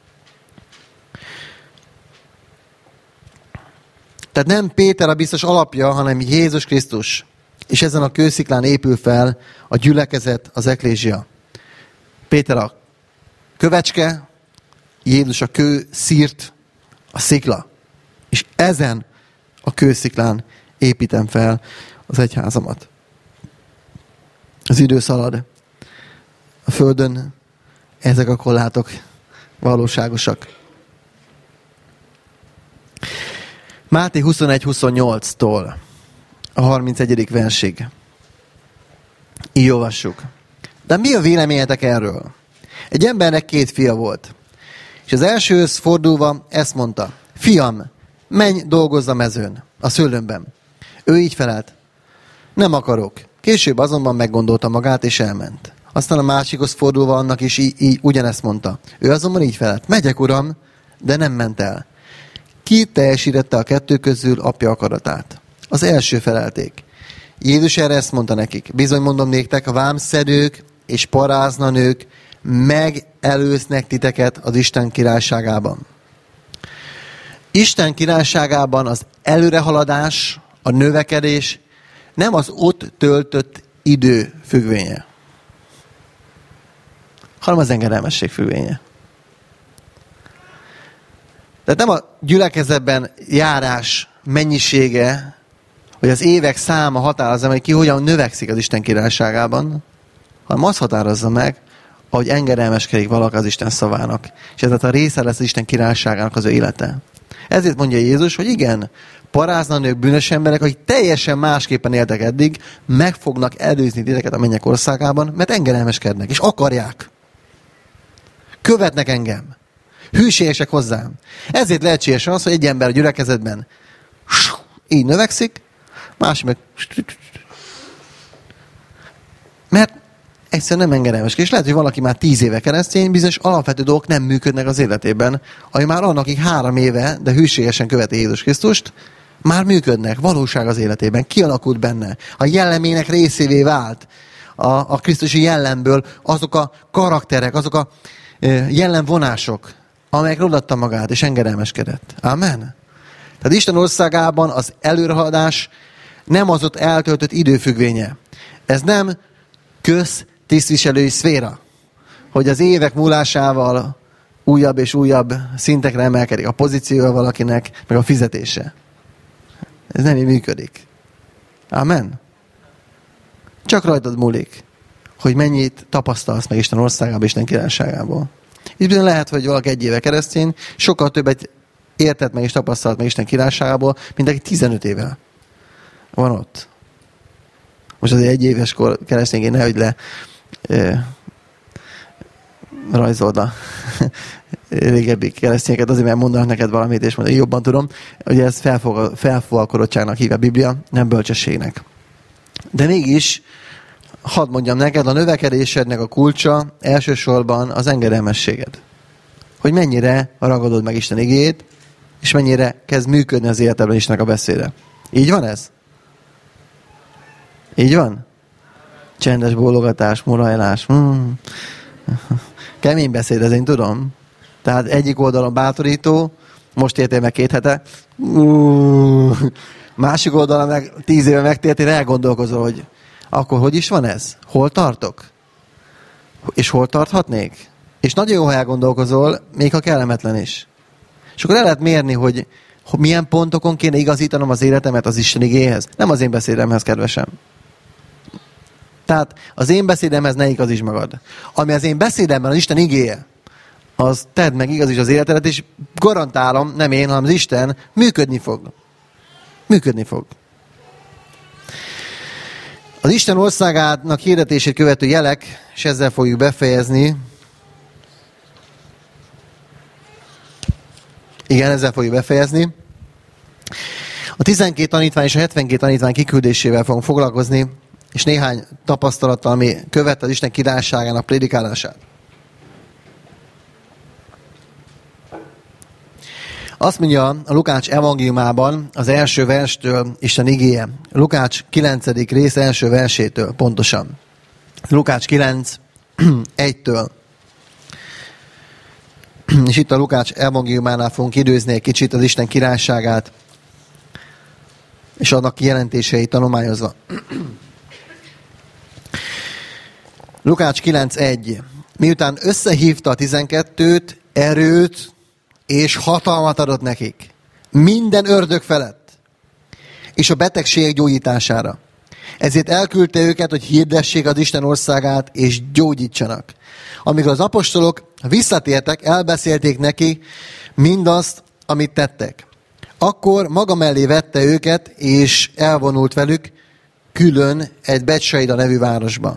Tehát nem Péter a biztos alapja, hanem Jézus Krisztus. És ezen a kősziklán épül fel a gyülekezet, az eklézsia. Péter a kövecske, Jézus a kő szírt, a szikla. És ezen a kősziklán építem fel az egyházamat. Az idő szalad. A földön ezek a korlátok valóságosak. Máté huszonegy huszonnyolctól a harmincegyedik versig. Így olvassuk. De mi a véleményetek erről? Egy embernek két fia volt. És az elsőhöz fordulva ezt mondta. Fiam, menj, dolgozz a mezőn, a szőlőmben. Ő így felelt. Nem akarok. Később azonban meggondolta magát, és elment. Aztán a másikhoz fordulva annak is így, így ugyanezt mondta. Ő azonban így felelt. Megyek, uram, de nem ment el. Ki teljesítette a kettő közül apja akaratát? Az első felelték. Jézus erre ezt mondta nekik. Bizony mondom néktek, a vámszedők és paráznanők megelőznek titeket az Isten királyságában. Isten királyságában az előrehaladás, a növekedés nem az ott töltött idő függvénye, hanem az engedelmesség függvénye. Tehát nem a gyülekezetben járás mennyisége, vagy az évek száma határozza meg ki, hogyan növekszik az Isten királyságában, hanem az határozza meg, ahogy engedelmeskedik valaki az Isten szavának. És ez a része lesz az Isten királyságának az ő élete. Ezért mondja Jézus, hogy igen, paráznanők, bűnös emberek, akik teljesen másképpen éltek eddig, meg fognak előzni titeket a mennyek országában, mert engedelmeskednek, és akarják. Követnek engem. Hűségesek hozzám. Ezért lehetséges az, hogy egy ember a gyülekezetben így növekszik, másik meg mert egyszerűen nem engedelmeskedik. És lehet, hogy valaki már tíz éve keresztény, bizonyos alapvető dolgok nem működnek az életében, ami már annak, akik három éve, de hűségesen követi Jézus Krisztust, már működnek, valóság az életében, kialakult benne. A jellemének részévé vált a, a krisztusi jellemből azok a karakterek, azok a jellemvonások, amelyekre odaadta magát, és engedelmeskedett. Amen. Tehát Isten országában az előrehaladás nem az ott eltöltött időfüggvénye. Ez nem köztisztviselői szféra, hogy az évek múlásával újabb és újabb szintekre emelkedik a pozíciója valakinek, meg a fizetése. Ez nem így működik. Amen. Csak rajtad múlik, hogy mennyit tapasztalsz meg Isten országából, Isten királyságából. És bizony lehet, hogy valaki egy éve keresztény, sokkal többet értett meg és tapasztalt meg Isten királyságából, mint aki tizenöt éve van ott. Most azért egy éves kor keresztényként nehogy le e, rajzold a régebbi keresztényeket, azért mert mondanak neked valamit, és mondani, jobban tudom. Ugye ez felfogalkodottságnak hív a Biblia, nem bölcsességnek. De mégis, hadd mondjam neked, a növekedésednek a kulcsa elsősorban az engedelmességed. Hogy mennyire ragadod meg Isten igéjét, és mennyire kezd működni az életedben Istennek a beszéde. Így van ez? Így van? Csendes bólogatás, morajlás. Hmm. Kemény beszéd, ez én tudom. Tehát egyik oldalon bátorító, most értél meg két hete, uh, másik oldalon meg tíz éve megtértél, elgondolkozol, hogy akkor hogy is van ez? Hol tartok? És hol tarthatnék? És nagyon jó, ha elgondolkozol, még ha kellemetlen is. És akkor el lehet mérni, hogy, hogy milyen pontokon kéne igazítanom az életemet az Isten igéhez. Nem az én beszédemhez, kedvesem. Tehát az én beszédemhez ne igazítsd magad. Ami az én beszédemben az Isten igéje, az tedd meg, igazítsd az életedet, és garantálom, nem én, hanem az Isten, működni fog. Működni fog. Az Isten országának hirdetését követő jelek, és ezzel fogjuk befejezni. Igen, ezzel fogjuk befejezni. A tizenkét tanítvány és a hetvenkét tanítvány kiküldésével fogunk foglalkozni, és néhány tapasztalattal, ami követte az Isten királyságának prédikálását. Azt mondja a Lukács evangéliumában az első verstől Isten igéje. Lukács kilencedik rész első versétől pontosan. Lukács kilenc egytől. És itt a Lukács evangéliumánál fogunk időzni egy kicsit az Isten királyságát, és annak jelentéseit tanulmányozva. Lukács kilenc egy. Miután összehívta a tizenkettőt, erőt és hatalmat adott nekik. Minden ördög felett. És a betegség gyógyítására. Ezért elküldte őket, hogy hirdessék az Isten országát, és gyógyítsanak. Amikor az apostolok visszatértek, elbeszélték neki mindazt, amit tettek. Akkor maga mellé vette őket, és elvonult velük külön egy Betsaida nevű városba.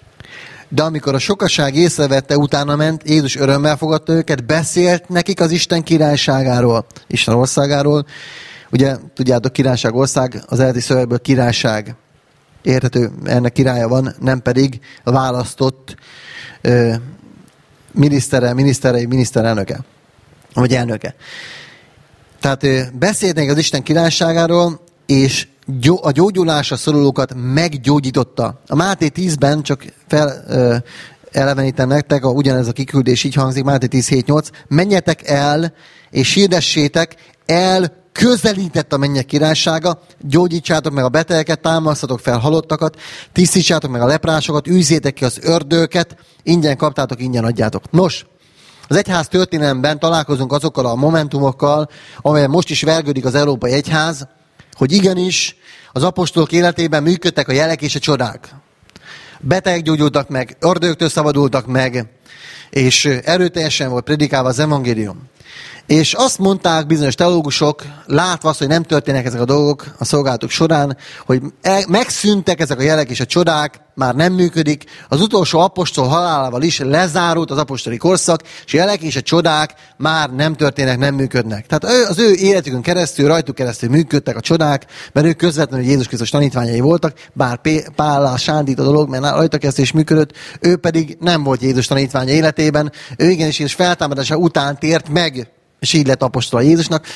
De amikor a sokaság észrevette, utána ment, Jézus örömmel fogadta őket, beszélt nekik az Isten királyságáról, Isten országáról. Ugye, tudjátok, királyság, ország, az eredeti szövegből királyság. Érthető, ennek királya van, nem pedig a választott ö, minisztere, miniszterei, miniszterelnöke. Vagy elnöke. Tehát ö, beszélt nekik az Isten királyságáról, és a gyógyulásra szorulókat meggyógyította. A Máté tízben, csak fel ö, elevenítem nektek, a, ugyanez a kiküldés így hangzik, Máté tíz hét nyolc, menjetek el, és hirdessétek, el közelített a mennyek királysága, gyógyítsátok meg a betegeket, támasztatok fel halottakat, tisztítsátok meg a leprásokat, űzzétek ki az ördögöket, ingyen kaptátok, ingyen adjátok. Nos, az egyház történelemben találkozunk azokkal a momentumokkal, amelyen most is vergődik az európai egyház, hogy igenis az apostolok életében működtek a jelek és a csodák. Betegek gyógyultak meg, ördögtől szabadultak meg, és erőteljesen volt predikálva az evangélium. És azt mondták bizonyos teológusok, látva azt, hogy nem történnek ezek a dolgok a szolgálatuk során, hogy megszűntek ezek a jelek és a csodák, már nem működik. Az utolsó apostol halálával is lezárult az apostoli korszak, és a jelek és a csodák már nem történnek, nem működnek. Tehát az ő életükön keresztül, rajtuk keresztül működtek a csodák, mert ők közvetlenül Jézus Krisztus tanítványai voltak, bár Pállal sándít a dolog, mert rajta keresztül is működött, ő pedig nem volt Jézus tanítványa életében, ő igenis és feltámadása után tért meg, és így lett apostol Jézusnak.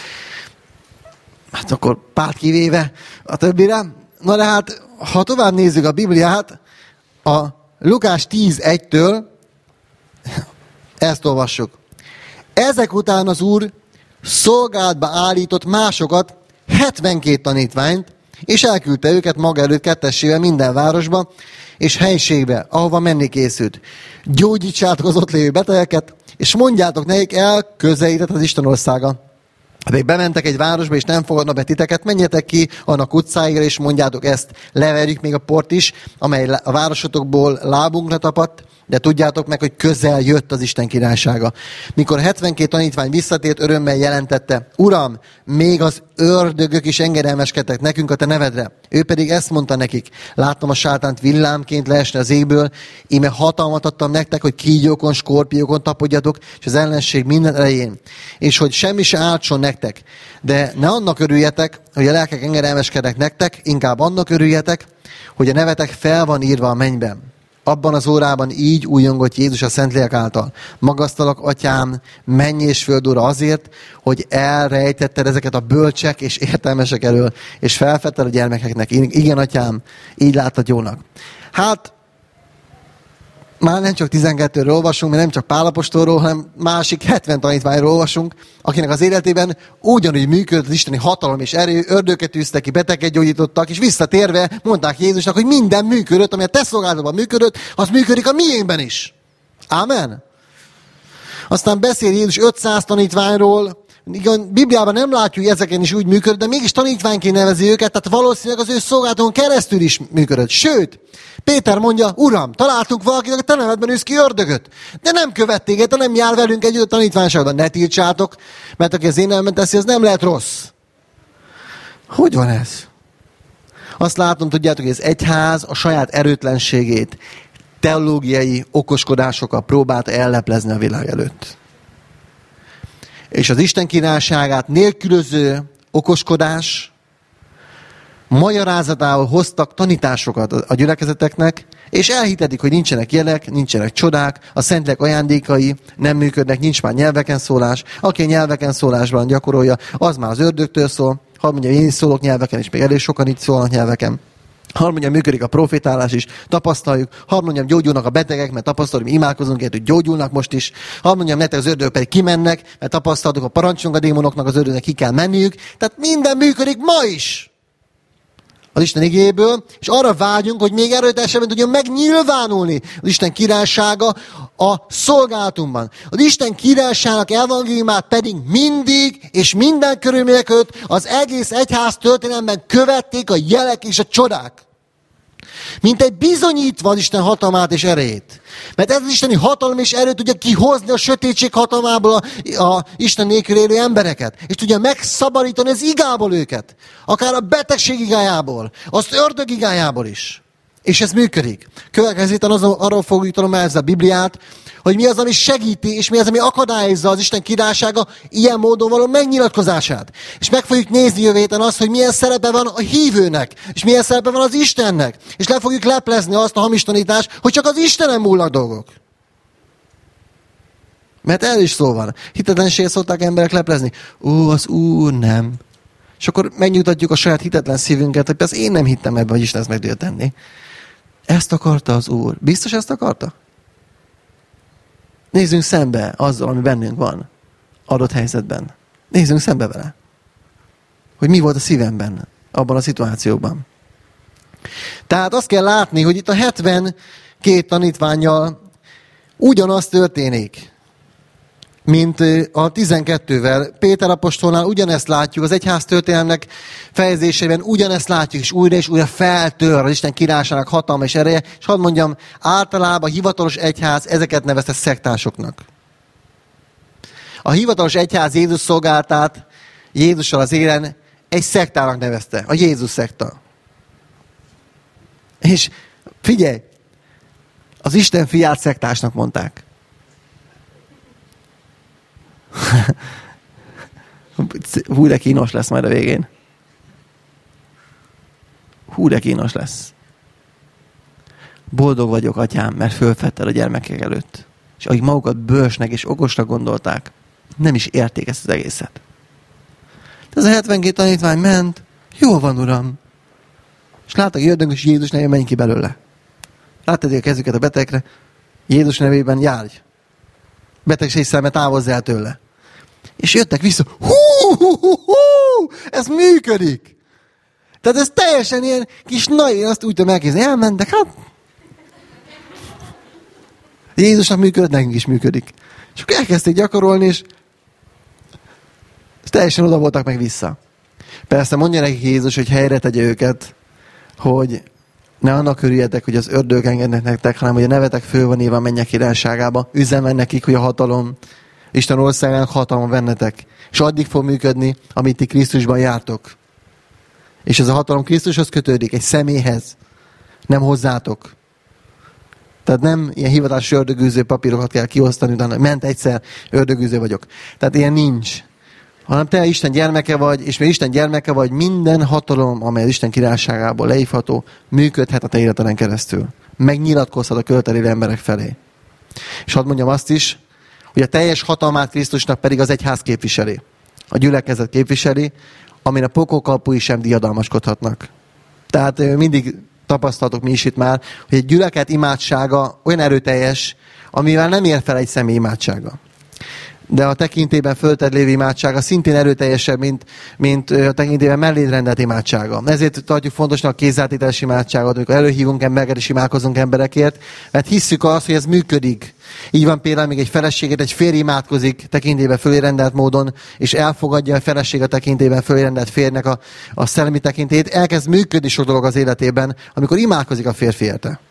Hát akkor Pált kivéve a többire. Na de hát, ha tovább nézzük a Bibliát, a Lukás tíz egytől ezt olvassuk. Ezek után az Úr szolgálatba állított másokat, hetvenkét tanítványt, és elküldte őket maga előtt kettessével minden városba, és helységbe, ahova menni készült. Gyógyítsátok az ott lévő betegeket, és mondjátok nekik, el közelített az Isten országa. Ha bementek egy városba, és nem fogadnak be titeket, menjetek ki annak utcáira, és mondjátok ezt. Leverjük még a port is, amely a városotokból lábunkra tapadt, de tudjátok meg, hogy közel jött az Isten királysága. Mikor hetvenkét tanítvány visszatért, örömmel jelentette, Uram, még az ördögök is engedelmeskedtek nekünk a te nevedre. Ő pedig ezt mondta nekik, láttam a sátánt villámként leesni az égből, íme hatalmat adtam nektek, hogy kígyókon, skorpiókon tapodjatok, és az ellenség minden elején. És hogy semmi se átson nektek. De ne annak örüljetek, hogy a lelkek engedelmeskednek nektek, inkább annak örüljetek, hogy a nevetek fel van írva a mennyben. Abban az órában így újongott Jézus a Szentlélek által. Magasztalak, Atyám, menj és föld Ura azért, hogy elrejtetted ezeket a bölcsek és értelmesek elől, és felfedted a gyermekeknek. Igen, Atyám, így láttad jónak. Hát, már nem csak tizenkettőről olvasunk, mert nem csak Pál apostolról, hanem másik hetven tanítványról olvasunk, akinek az életében ugyanúgy működött az isteni hatalom és erő, ördöket űztek ki, beteget gyógyítottak, és visszatérve mondták Jézusnak, hogy minden működött, ami a te szolgálatban működött, az működik a miénkben is. Ámen? Aztán beszél Jézus ötszáz tanítványról, igen, Bibliában nem látjuk, hogy ezeken is úgy működött, de mégis tanítványként nevezi őket, tehát valószínűleg az ő szolgálaton keresztül is működött. Sőt, Péter mondja, Uram, találtunk valakinek a te nevedben űz ki ördögöt, de nem követ téged, de nem jár velünk együtt a tanítványságban. Ne tiltsátok, mert aki az én nevemben teszi, az nem lehet rossz. Hogy van ez? Azt látom, tudjátok, hogy az egyház a saját erőtlenségét teológiai okoskodásokkal próbálta elleplezni a világ előtt. És az Isten királyságát nélkülöző okoskodás magyarázatául hoztak tanításokat a gyülekezeteknek, és elhitetik, hogy nincsenek jelek, nincsenek csodák, a Szentlélek ajándékai nem működnek, nincs már nyelveken szólás. Aki nyelveken szólásban gyakorolja, az már az ördögtől szól. Ha mondja, én is szólok nyelveken, és még elég sokan itt szólnak nyelveken. Ha mondjam, működik a profétálás is, tapasztaljuk. Ha mondjam, gyógyulnak a betegek, mert tapasztaljuk, mi imádkozunk, hogy gyógyulnak most is. Ha mondjam, nektek az ördögök pedig kimennek, mert tapasztaltuk, a parancsunk a démonoknak, az ördögnek ki kell menniük. Tehát minden működik ma is az Isten igéből, és arra vágyunk, hogy még erőteljesebben tudjon megnyilvánulni az Isten királysága a szolgálatunkban. Az Isten királyságnak evangéliumát pedig mindig és minden körülmények között az egész egyház történelemben követték a jelek és a csodák. Mint egy bizonyítva az Isten hatalmát és erejét. Mert ez az isteni hatalom és erő tudja kihozni a sötétség hatalmából a, a Isten nélkül élő embereket. És tudja megszabadítani az igából őket. Akár a betegség igájából. Az ördög igájából is. És ez működik. Következően az, arról fogjuk tanulni a Bibliát, hogy mi az, ami segíti, és mi az, ami akadályozza az Isten királysága ilyen módon való megnyilatkozását. És meg fogjuk nézni jövő héten azt, hogy milyen szerepe van a hívőnek, és milyen szerepe van az Istennek. És le fogjuk leplezni azt a hamis tanítást, hogy csak az Istenen múlnak dolgok. Mert el is szó van. Hitetlenséget szokták emberek leplezni. Ó, az Úr nem. És akkor megnyugtatjuk a saját hitetlen szívünket, hogy az én nem hittem ebben, hogy Isten ezt meg tudja tenni. Ezt akarta az Úr. Biztos ezt akarta? Nézzünk szembe azzal, ami bennünk van adott helyzetben. Nézzünk szembe vele. Hogy mi volt a szívemben abban a szituációban. Tehát azt kell látni, hogy itt a hetvenkét tanítvánnyal ugyanaz történik, mint a tizenkettővel. Péter apostolnál ugyanezt látjuk, az egyház történelmnek fejezésében ugyanezt látjuk, és újra és újra feltör az Isten királyságának hatalma és ereje, és hadd mondjam, általában a hivatalos egyház ezeket nevezte szektásoknak. A hivatalos egyház Jézus szolgálatát Jézussal az élen egy szektának nevezte, a Jézus szekta. És figyelj, az Isten fiát szektásnak mondták. Hú, de kínos lesz majd a végén. Hú, de kínos lesz. Boldog vagyok, Atyám, mert fölfedted a gyermekek előtt. És akik magukat bölcsnek és okosnak gondolták, nem is érték ezt az egészet. De ez a hetvenkét tanítvány ment, jól van, Uram. És láttak, hogy jöttünk, és Jézus nevében menj ki belőle. Láttad a kezüket a betegekre, Jézus nevében járj. Betegség szelleme, távozz el tőle. És jöttek vissza, hú, hú, hú, hú, ez működik. Tehát ez teljesen ilyen kis nagy, én azt úgy tudom elképzelni, elmentek, hát Jézusnak működött, nekünk is működik. És akkor elkezdték gyakorolni, és teljesen oda voltak meg vissza. Persze mondja nekik Jézus, hogy helyre tegye őket, hogy ne annak örüljetek, hogy az ördögök engednek nektek, hanem hogy a nevetek föl van írva a mennyek királyságába. Üzenve nekik, hogy a hatalom, Isten országának hatalma bennetek. És addig fog működni, amit ti Krisztusban jártok. És ez a hatalom Krisztushoz kötődik, egy személyhez. Nem hozzátok. Tehát nem ilyen hivatalos ördögűző papírokat kell kiosztani, utána ment egyszer, ördögűző vagyok. Tehát ilyen nincs. Hanem te Isten gyermeke vagy, és mert Isten gyermeke vagy, minden hatalom, amely az Isten királyságából leívható, működhet a te életeden keresztül. Megnyilatkozhat a költelélő emberek felé. És hadd mondjam azt is, hogy a teljes hatalmát Krisztusnak pedig az egyház képviseli. A gyülekezet képviseli, amin a pokolkapui sem diadalmaskodhatnak. Tehát mindig tapasztaltok mi is itt már, hogy egy gyülekezet imádsága olyan erőteljes, amivel nem ér fel egy személy imádsága. De a tekintélyben fölted lévő imádsága szintén erőteljesebb, mint, mint a tekintélyben melléd rendelt imádsága. Ezért tartjuk fontosnak a kézzeltételes imádságot, amikor előhívunk embereket és imádkozunk emberekért, mert hisszük azt, hogy ez működik. Így van például még egy feleséget, egy férj imádkozik tekintélyben fölé rendelt módon, és elfogadja a feleség a tekintélyben fölé rendelt férjnek a, a szellemi tekintélyét. Elkezd működni sok dolog az életében, amikor imádkozik a férfi érte.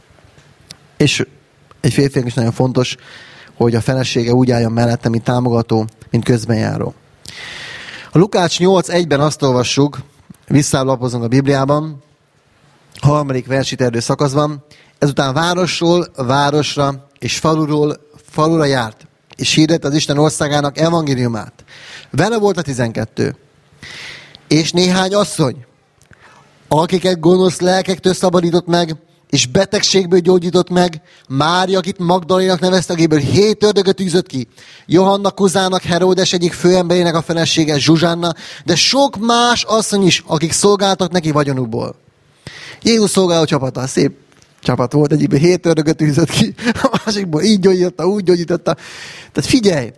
És egy férfinek is nagyon fontos, hogy a felesége úgy álljon mellette, mint támogató, mint közbenjáró. A Lukács nyolc egyben azt olvassuk, visszalapozunk a Bibliában, a harmadik versiterjedő szakaszban, ezután városról városra és faluról falura járt, és hirdette az Isten országának evangéliumát. Vele volt a tizenkettő. És néhány asszony, akiket gonosz lelkektől szabadított meg, és betegségből gyógyított meg, Mária, akit Magdalénak nevezte, akiből hét ördögöt űzött ki, Johanna Kuzának, Heródes egyik főemberének a felesége, Zsuzsanna, de sok más asszony is, akik szolgáltak neki vagyonukból. Jézus szolgáló csapata, szép csapat volt, egyikből hét ördögöt űzött ki, a másikból így gyógyította, úgy gyógyította. Tehát figyelj!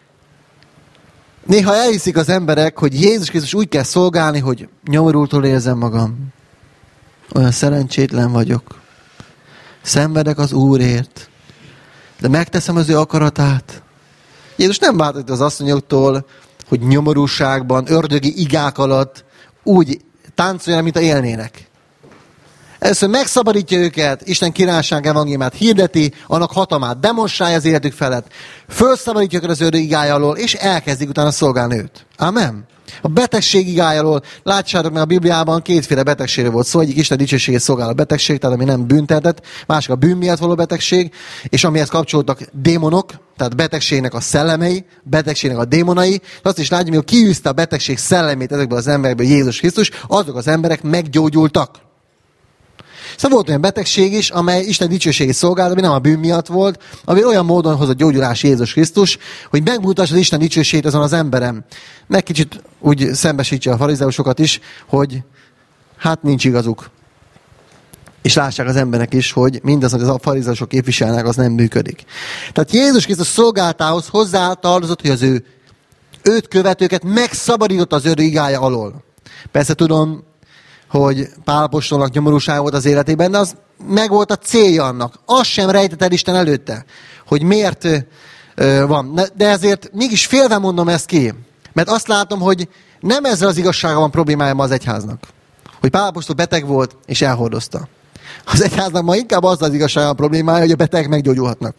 Néha elhiszik az emberek, hogy Jézus Krisztus úgy kell szolgálni, hogy nyomorultól érzem magam. Olyan szerencsétlen vagyok. Szenvedek az Úrért. De megteszem az ő akaratát. Jézus nem váltott az asszonyoktól, hogy nyomorúságban, ördögi igák alatt úgy táncoljanak, mint a élnének. Először megszabadítja őket, Isten királyság evangéliumát hirdeti, annak hatalmát demonstrálja az életük felett, fölszabadítja őket az ördög igája alól, és elkezdik utána szolgálni őt. Amen. A betegség igája alól, látsátok meg a Bibliában kétféle betegségről volt szó, szóval egyik Isten dicsőségét szolgál a betegség, tehát ami nem büntetett, másik a bűn miatt való betegség, és amihez kapcsolódtak démonok, tehát betegségnek a szellemei, betegségnek a démonai. Azt is látjuk, hogy kiűzte a betegség szellemét ezekből az emberekből Jézus Krisztus, azok az emberek meggyógyultak. Szóval volt olyan betegség is, amely Isten dicsőségét szolgált, ami nem a bűn miatt volt, ami olyan módon hozott gyógyulás Jézus Krisztus, hogy megmutassa az Isten dicsőségét azon az emberem. Meg kicsit úgy szembesítse a farizeusokat is, hogy hát nincs igazuk. És lássák az emberek is, hogy mindaz, amit a farizeusok képviselnek, az nem működik. Tehát Jézus Krisztus szolgáltához hozzátartozott, hogy az ő őt követőket megszabadította az ördög igája alól. Persze tudom, hogy Pál apostolnak nyomorúság volt az életében, de az meg volt a célja annak. Azt sem rejtett el Isten előtte, hogy miért ö, van. De ezért mégis félve mondom ezt ki, mert azt látom, hogy nem ezzel az igazsága van problémája ma az egyháznak. Hogy Pál apostol beteg volt, és elhordozta. Az egyháznak ma inkább az az igazsága a problémája, hogy a betegek meggyógyulhatnak.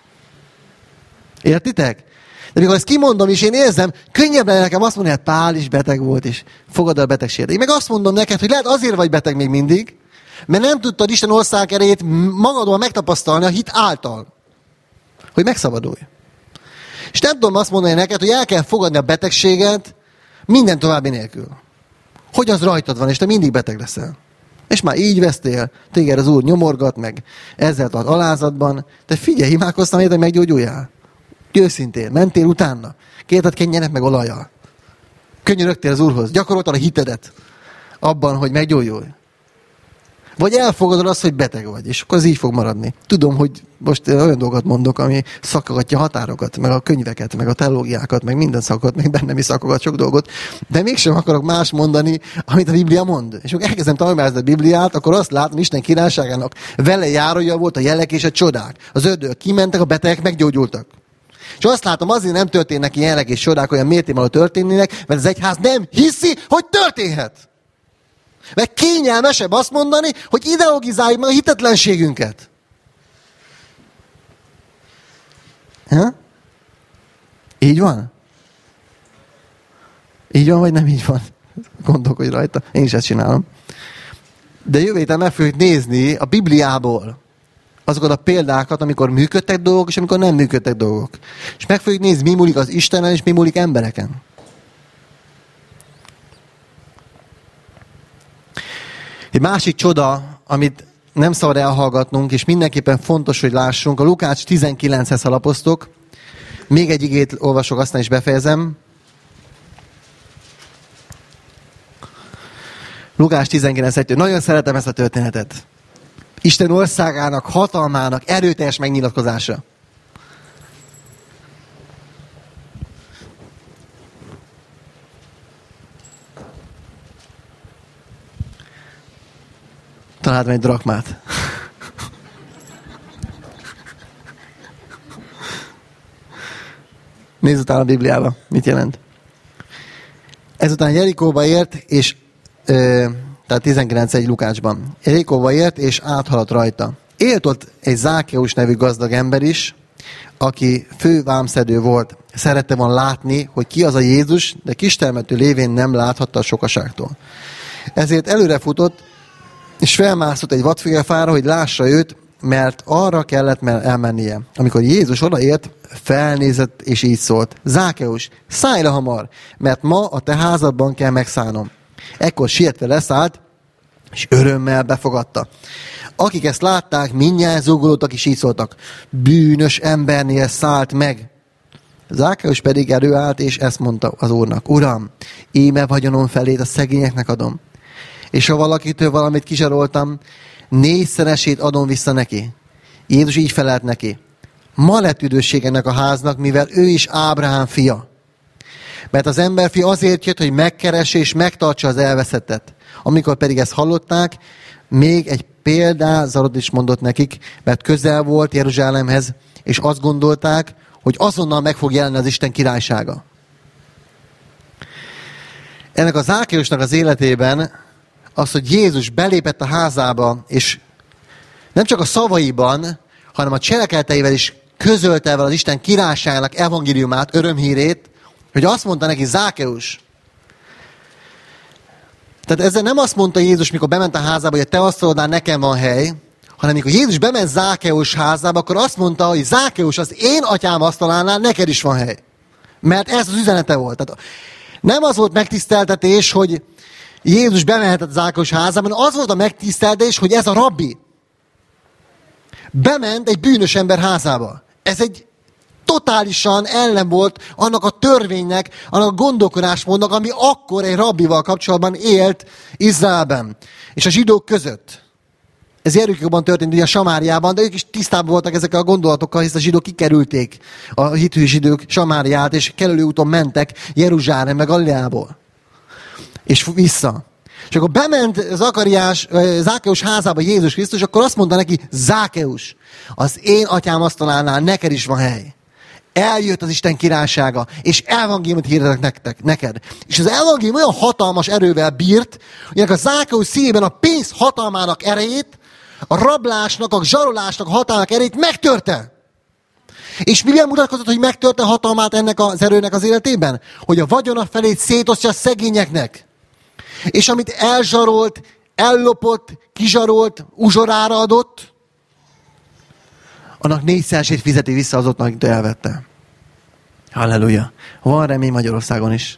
Értitek? De mikor ezt kimondom, és én érzem, könnyebb lenne nekem azt mondani, hogy Pál is beteg volt, és fogad el a betegséget. Én meg azt mondom neked, hogy lehet azért vagy beteg még mindig, mert nem tudtad Isten ország erejét magadon megtapasztalni a hit által. Hogy megszabadulj. És nem tudom azt mondani neked, hogy el kell fogadni a betegséget minden további nélkül. Hogy az rajtad van, és te mindig beteg leszel. És már így vesztél, téged az Úr nyomorgat, meg ezzel tart alázatban. Te figyelj, imádkoztam, hogy meggyógyuljál. Őszintén, mentél utána. Kérted kenjenek meg olajjal. Könyörögtél az Úrhoz. Gyakoroltad a hitedet abban, hogy meggyógyulj. Vagy elfogadod azt, hogy beteg vagy, és akkor az így fog maradni. Tudom, hogy most olyan dolgokat mondok, ami szakagatja határokat, meg a könyveket, meg a teológiákat, meg minden szakokat, meg bennem is szakogat sok dolgot, de mégsem akarok más mondani, amit a Biblia mond. És akkor elkezdem tanulmányozni a Bibliát, akkor azt látom, Isten királyságának vele járója volt a jelek és a csodák. Az ördögök kimentek, a betegek meggyógyultak. És azt látom, azért nem történnek ilyen jelek és csodák olyan mértékben, történnének, mert az egyház nem hiszi, hogy történhet. Mert kényelmesebb azt mondani, hogy ideologizáljuk meg a hitetlenségünket. Ha? Így van? Így van, vagy nem így van? Gondolkodj rajta. Én is ezt csinálom. De jövő héten meg fogjuk nézni a Bibliából azokat a példákat, amikor működtek dolgok, és amikor nem működtek dolgok. És meg fogjuk nézni, mi múlik az Istenen, és mi múlik embereken. Egy másik csoda, amit nem szabad elhallgatnunk, és mindenképpen fontos, hogy lássunk, a Lukács tizenkilenchez alapoztok. Még egy igét olvasok, aztán is befejezem. Lukács tizenkilenc egy. Nagyon szeretem ezt a történetet. Isten országának, hatalmának erőteljes megnyilatkozása. Találd meg egy drakmát. Nézz utána a Bibliába, mit jelent. Ezután Jerikóba ért, és ö, tehát tizenkilenc egy Lukácsban. Jerikóba ért, és áthaladt rajta. Élt ott egy Zákeus nevű gazdag ember is, aki fő vámszedő volt. Szerette volna látni, hogy ki az a Jézus, de kistermető lévén nem láthatta a sokaságtól. Ezért előrefutott, és felmászott egy vadfigefára, hogy lássa őt, mert arra kellett elmennie. Amikor Jézus odaért, felnézett, és így szólt. Zákeus, szállj le hamar, mert ma a te házadban kell megszállnom. Ekkor sietve leszállt, és örömmel befogadta. Akik ezt látták, mindnyájan zúgolódtak, és így szóltak. Bűnös embernél szállt meg. Zákeus pedig előállt, és ezt mondta az Úrnak. Uram, íme vagyonom felét a szegényeknek adom. És ha valakitől valamit kizsaroltam, négyszeresét adom vissza neki. Jézus így felelt neki. Ma lett üdvösség ennek a háznak, mivel ő is Ábrahám fia. Mert az emberfi azért jött, hogy megkeresse és megtartsa az elveszettet. Amikor pedig ezt hallották, még egy példázatot is mondott nekik, mert közel volt Jeruzsálemhez, és azt gondolták, hogy azonnal meg fog jelenni az Isten királysága. Ennek a Zákeusnak az életében az, hogy Jézus belépett a házába, és nem csak a szavaiban, hanem a cselekedeteivel is közölte vele az Isten királyságának evangéliumát, örömhírét, hogy azt mondta neki, Zákeus. Tehát ezzel nem azt mondta Jézus, mikor bement a házába, hogy a te asztalodnál nekem van hely, hanem mikor Jézus bement Zákeus házába, akkor azt mondta, hogy Zákeus, az én atyám asztalánál neked is van hely. Mert ez az üzenete volt. Tehát nem az volt megtiszteltetés, hogy Jézus bemehetett Zákeus házában, az volt a megtiszteltetés, hogy ez a rabbi bement egy bűnös ember házába. Ez egy totálisan ellen volt annak a törvénynek, annak a gondolkodásmódnak, ami akkor egy rabbival kapcsolatban élt Izraelben és a zsidók között. Ez Jerikóban történt, ugye a Samáriában, de ők is tisztában voltak ezekkel a gondolatokkal, hisz a zsidók kikerülték a hithű zsidók Samáriát, és kelülő úton mentek Jeruzsálembe, Galileából. És vissza. És akkor bement Zakariás, Zákeus házába Jézus Krisztus, akkor azt mondta neki, Zákeus, az én atyám asztalánál neked is van hely. Eljött az Isten királysága, és evangéliumot hirdetek nektek, neked. És az evangélium olyan hatalmas erővel bírt, hogy a Zákeus szívében a pénz hatalmának erejét, a rablásnak, a zsarolásnak a hatalmának erejét megtörte. És mivel mutatkozott, hogy megtörte hatalmát ennek az erőnek az életében? Hogy a vagyona felét szétosztja a szegényeknek. És amit elzsarolt, ellopott, kizsarolt, uzsorára adott, annak négyszeresét fizeti vissza azoknak, akit elvette. Halleluja. Van remény Magyarországon is.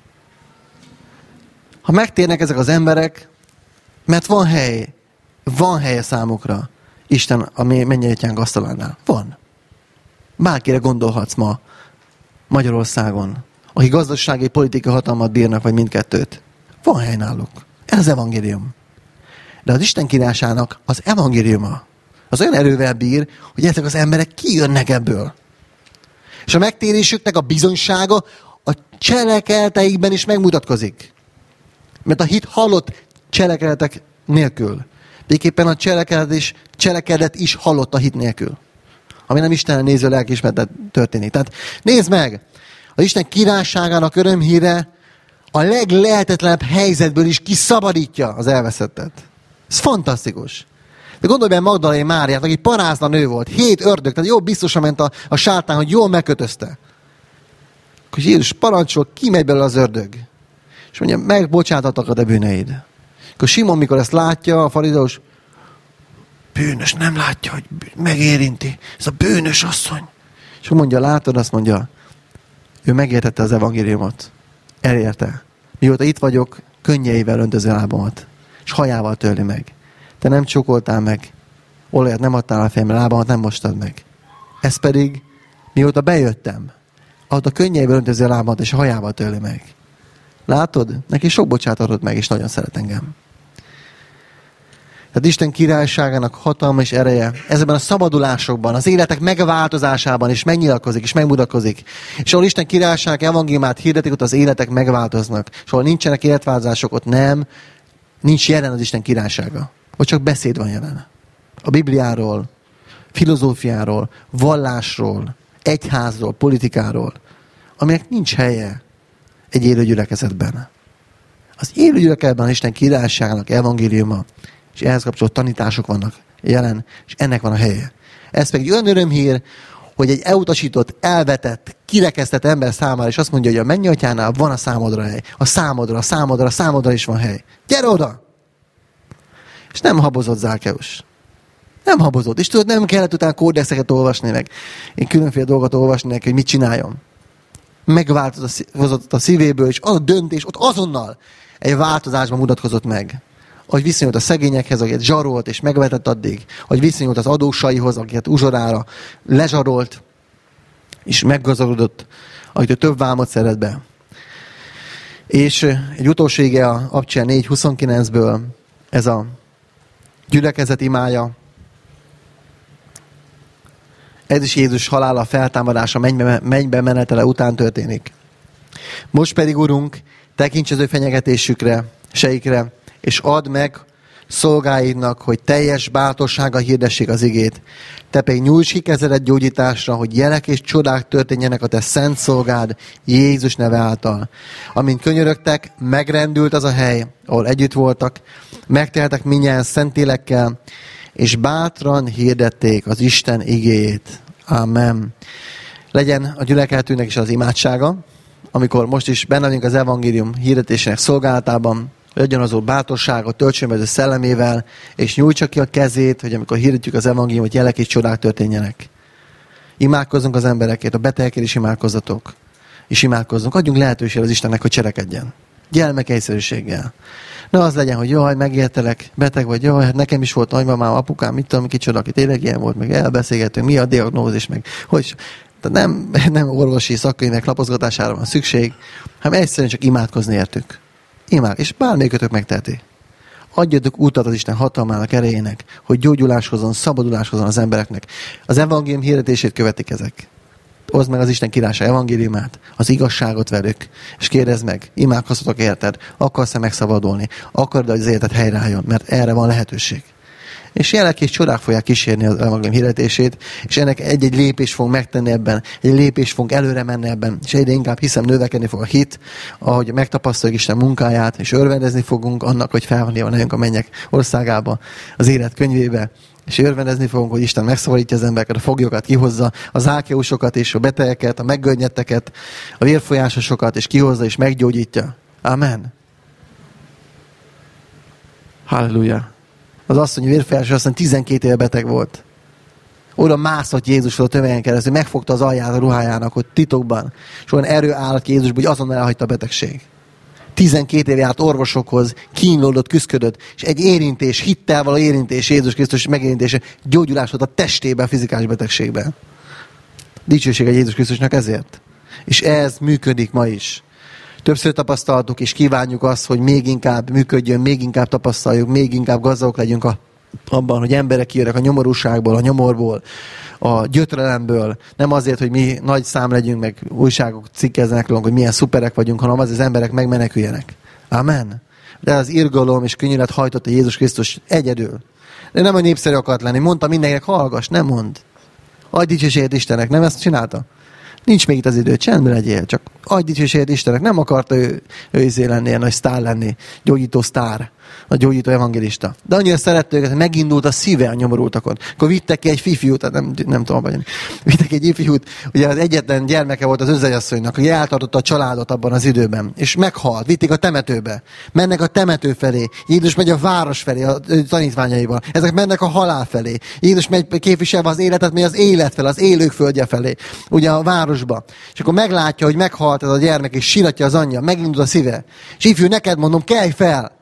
Ha megtérnek ezek az emberek, mert van hely, van helye számukra Isten a mennyei atyánk asztalánál. Van. Bárkire gondolhatsz ma Magyarországon, akik gazdasági, politikai hatalmat bírnak, vagy mindkettőt. Van hely náluk. Ez az evangélium. De az Isten királyságának az evangéliuma az olyan erővel bír, hogy ezek az emberek kijönnek ebből. És a megtérésüknek a bizonysága a cselekedeteikben is megmutatkozik. Mert a hit halott cselekedetek nélkül. Végképpen a cselekedet is, cselekedet is halott a hit nélkül. Ami nem Istenen néző lelkiismeretet történik. Tehát nézd meg! Az Isten királyságának örömhíre a leglehetetlenebb helyzetből is kiszabadítja az elveszettet. Ez fantasztikus. De gondolj bele Magdalai Máriát, aki parázna nő volt. Hét ördög, tehát jó biztosan ment a, a sátán, hogy jól megkötözte. Akkor Jézus parancsol, kimegy belőle az ördög. És mondja, megbocsátatok a te bűneid. Akkor Simon, mikor ezt látja, a farizeus, bűnös, nem látja, hogy megérinti. Ez a bűnös asszony. És mondja, látod, azt mondja, ő megértette az evangéliumot. Elérte. Mióta itt vagyok, könnyeivel öntöző lábamat. És hajával törli meg. Te nem csokoltál meg. Olajat nem adtál a fejemre, lábamat nem mostad meg. Ez pedig, mióta bejöttem, ahhoz a könnyeivel öntöző lábamat és hajával törli meg. Látod? Neki sok bocsátatot meg, és nagyon szeret engem. Tehát Isten királyságának hatalma és ereje ezekben a szabadulásokban, az életek megváltozásában is megnyilatkozik és megmutatkozik. És ahol Isten királyságának evangéliumát hirdetik, ott az életek megváltoznak. És ahol nincsenek életváltozások, ott nem, nincs jelen az Isten királysága. Ott csak beszéd van jelen. A Bibliáról, filozófiáról, vallásról, egyházról, politikáról, aminek nincs helye egy élő gyülekezetben. Az élő gyülekezetben az Isten királyságának evangéliuma, és ehhez kapcsolódó tanítások vannak jelen, és ennek van a helye. Ez pedig olyan örömhír, hogy egy elutasított, elvetett, kirekesztett ember számára, és azt mondja, hogy a Mennyatyánál van a számodra hely. A számodra, a számodra, a számodra is van hely. Gyere oda! És nem habozott Zákkeus. Nem habozott. És tudod, nem kellett utána kódexeket olvasni meg. Én különféle dolgot olvasni neki, hogy mit csináljon. Megváltozott a szívéből, és az a döntés ott azonnal egy változásban mutatkozott meg. Hogy viszonyult a szegényekhez, akiket zsarolt és megvetett addig. Hogy viszonyult az adósaihoz, akiket uzsorára lezsarolt, és meggazdagodott, akitől több vámot szeret be. És egy utolsó ige a Abcsel négy huszonkilencből, ez a gyülekezet imája. Ez is Jézus halála, feltámadása, mennybe, mennybe menetele után történik. Most pedig, Urunk, tekints az ő fenyegetésükre, seikre, és add meg szolgáidnak, hogy teljes bátorsággal hirdessék az igét. Te pedig nyújts ki kezedet gyógyításra, hogy jelek és csodák történjenek a te szent szolgád Jézus neve által. Amint könyörögtek, megrendült az a hely, ahol együtt voltak, megteltek mindnyájan szentélekkel, és bátran hirdették az Isten igéjét. Amen. Legyen a gyülekezetünknek is az imádsága, amikor most is benne vagyunk az evangélium hirdetésének szolgálatában, hogy adjon azon bátorságot, töltsön be az szellemével, és nyújtsa ki a kezét, hogy amikor hirdetjük az evangéliumot, jelek és csodák történjenek. Imádkozzunk az emberekért, a betegekért is imádkozzatok. És imádkozzunk. Adjunk lehetőséget az Istennek, hogy cselekedjen. Gyermekegyszerűséggel. Ne az legyen, hogy jaj, megértelek, beteg vagy, jaj, hát nekem is volt nagymamám, apukám, mit tudom, kicsoda, aki tényleg ilyen volt, meg elbeszélgetünk, mi a diagnózis, meg hogy... Tehát nem, nem orvosi szakkönyvek lapozgatására van szükség, hanem egyszerűen csak imádkozni értük. Imád, és bármelyikötök megteheti. Adjatok utat az Isten hatalmának, erejének, hogy gyógyulás hozzon, szabadulás hozzon az embereknek. Az evangélium hirdetését követik ezek. Hozd meg az Isten királyság evangéliumát, az igazságot velük, és kérdezd meg, imádkozhatok érted, akarsz-e megszabadulni, akarod, hogy az életed helyreálljon, mert erre van lehetőség. És jelek és csodák fogják kísérni az evangélium hirdetését, és ennek egy-egy lépést fogunk megtenni ebben, egy lépést fogunk előre menni ebben, és egyre inkább hiszem növekedni fog a hit, ahogy megtapasztaljuk Isten munkáját, és örvendezni fogunk annak, hogy fel van írva nevünk a mennyek országába, az élet könyvébe, és örvendezni fogunk, hogy Isten megszabadítja az embereket, a foglyokat kihozza, a zákeusokat és a betegeket, a meggönnyetteket, a vérfolyásosokat, és kihozza és meggyógyítja. Amen. Halleluja. Az asszony vérfolyásos asszony tizenkét éve beteg volt. Oda mászott Jézusról a tömegen keresztül, megfogta az alját a ruhájának, hogy titokban. És olyan erő állt ki Jézusba, hogy azonnal elhagyta a betegség. tizenkét éve járt orvosokhoz, kínlódott, küszködött, és egy érintés, hittel való érintés, Jézus Krisztus megérintése gyógyulás volt a testében, a fizikális betegségben. Dicsőség a Jézus Krisztusnak ezért. És ez működik ma is. Többször tapasztaltuk, és kívánjuk azt, hogy még inkább működjön, még inkább tapasztaljuk, még inkább gazdagok legyünk a, abban, hogy emberek kijönnek a nyomorúságból, a nyomorból, a gyötrelemből. Nem azért, hogy mi nagy szám legyünk, meg újságok cikkeznek rólunk, hogy milyen szuperek vagyunk, hanem azért, az emberek megmeneküljenek. Amen. De az irgalom és könnyűlet hajtotta Jézus Krisztus egyedül. De nem, hogy népszerű akart lenni. Mondta mindenkinek, hallgass, nem mond. Adj dicsőséget Istennek. Nem ezt csinálta? Nincs még itt az idő, csendben legyél, csak adj dicsőséget Istennek. Nem akarta ő, ő izé lenni, ilyen nagy sztár lenni, gyógyító sztár, a gyógyító evangélista. De annyira szerette őket, hogy megindult a szíve a nyomorultakon. Akkor vittek ki egy fifiút, nem, nem tudom, vagy vittek egy ifjút, ugye az egyetlen gyermeke volt az özvegyasszonynak, aki eltartotta a családot abban az időben, és meghalt, vitték a temetőbe. Mennek a temető felé, Jézus megy a város felé a tanítványaival, ezek mennek a halál felé. Jézus megy képviselve az életet, megy az élet felé, az élők földje felé, ugye a városba. És akkor meglátja, hogy meghalt ez a gyermek, és síratja az anyja, megindul a szíve. És ifjú, neked mondom, kelj fel!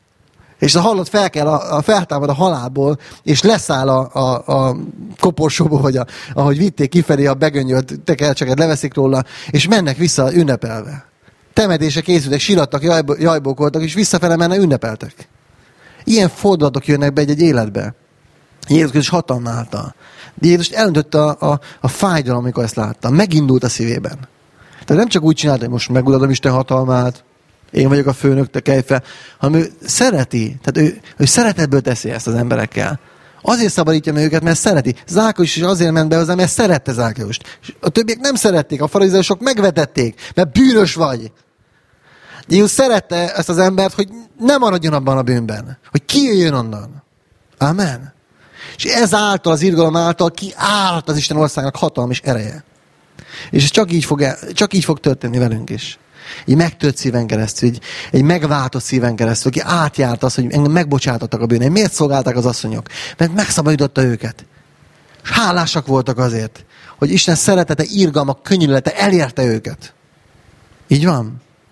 És a halott fel kell, a, a feltámad a halálból, és leszáll a, a, a koporsóból, vagy a, ahogy vitték kifelé a begöngyölt tekercseket, leveszik róla, és mennek vissza ünnepelve. Temetése készültek, sírattak, jajb, jajbókoltak, és visszafele menne ünnepeltek. Ilyen fordulatok jönnek be egy-egy életbe. Jézus Krisztus hatalma által. De Jézus elöntötte a, a, a fájdalom, amikor ezt látta. Megindult a szívében. Tehát nem csak úgy csinálta, hogy most meguladom Isten hatalmát, én vagyok a főnök, te kelj fel, hanem ő szereti, tehát ő, ő szeretetből teszi ezt az emberekkel. Azért szabadítja meg őket, mert szereti. Zákeus is azért ment be hozzá, mert szerette Zákeust. A többiek nem szerették, a farizeusok megvetették, mert bűnös vagy. Jézus szerette ezt az embert, hogy ne maradjon abban a bűnben, hogy kijöjjön onnan. Amen. És ezáltal, az irgalom által kiállt az Isten országnak hatalom és ereje. És ez csak így fog, el, csak így fog történni velünk is. Egy megtört szíven keresztül, egy, egy megváltott szíven keresztül, aki átjárt azt, hogy engem megbocsátottak a bűnei. Miért szolgálták az asszonyok? Mert megszabadította őket. És hálásak voltak azért, hogy Isten szeretete, irgalma, könnyűlete elérte őket. Így van?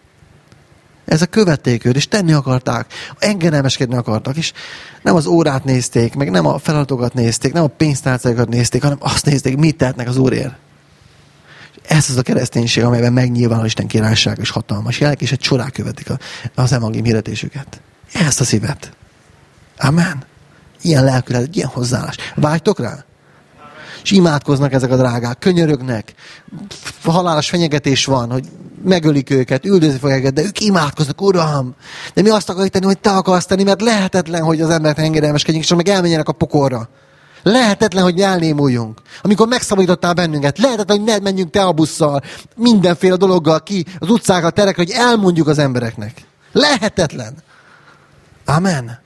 Ezek követték őt, és tenni akarták, engedelmeskedni akartak, és nem az órát nézték, meg nem a feladatokat nézték, nem a pénztárcájukat nézték, hanem azt nézték, mit tehetnek az Úrért. Ez az a kereszténység, amelyben megnyilvánul Isten királyság és hatalmas jelek, és egy során követik az evangélium hirdetésüket. Ezt a szívet. Amen. Ilyen lelkület, ilyen hozzáállás. Vágytok rá? És imádkoznak ezek a drágák, könyörögnek, halálos fenyegetés van, hogy megölik őket, üldözni fogják őket, de ők imádkoznak, Uram! De mi azt akarjuk tenni, hogy te akarsz tenni, mert lehetetlen, hogy az emberek engedelmeskedjünk, és meg elmenjenek a pokolra. Lehetetlen, hogy elnémuljunk. Amikor megszabadítottál bennünket, lehetetlen, hogy ne menjünk te a busszal, mindenféle dologgal ki az utcákra, terekre, hogy elmondjuk az embereknek. Lehetetlen. Amen.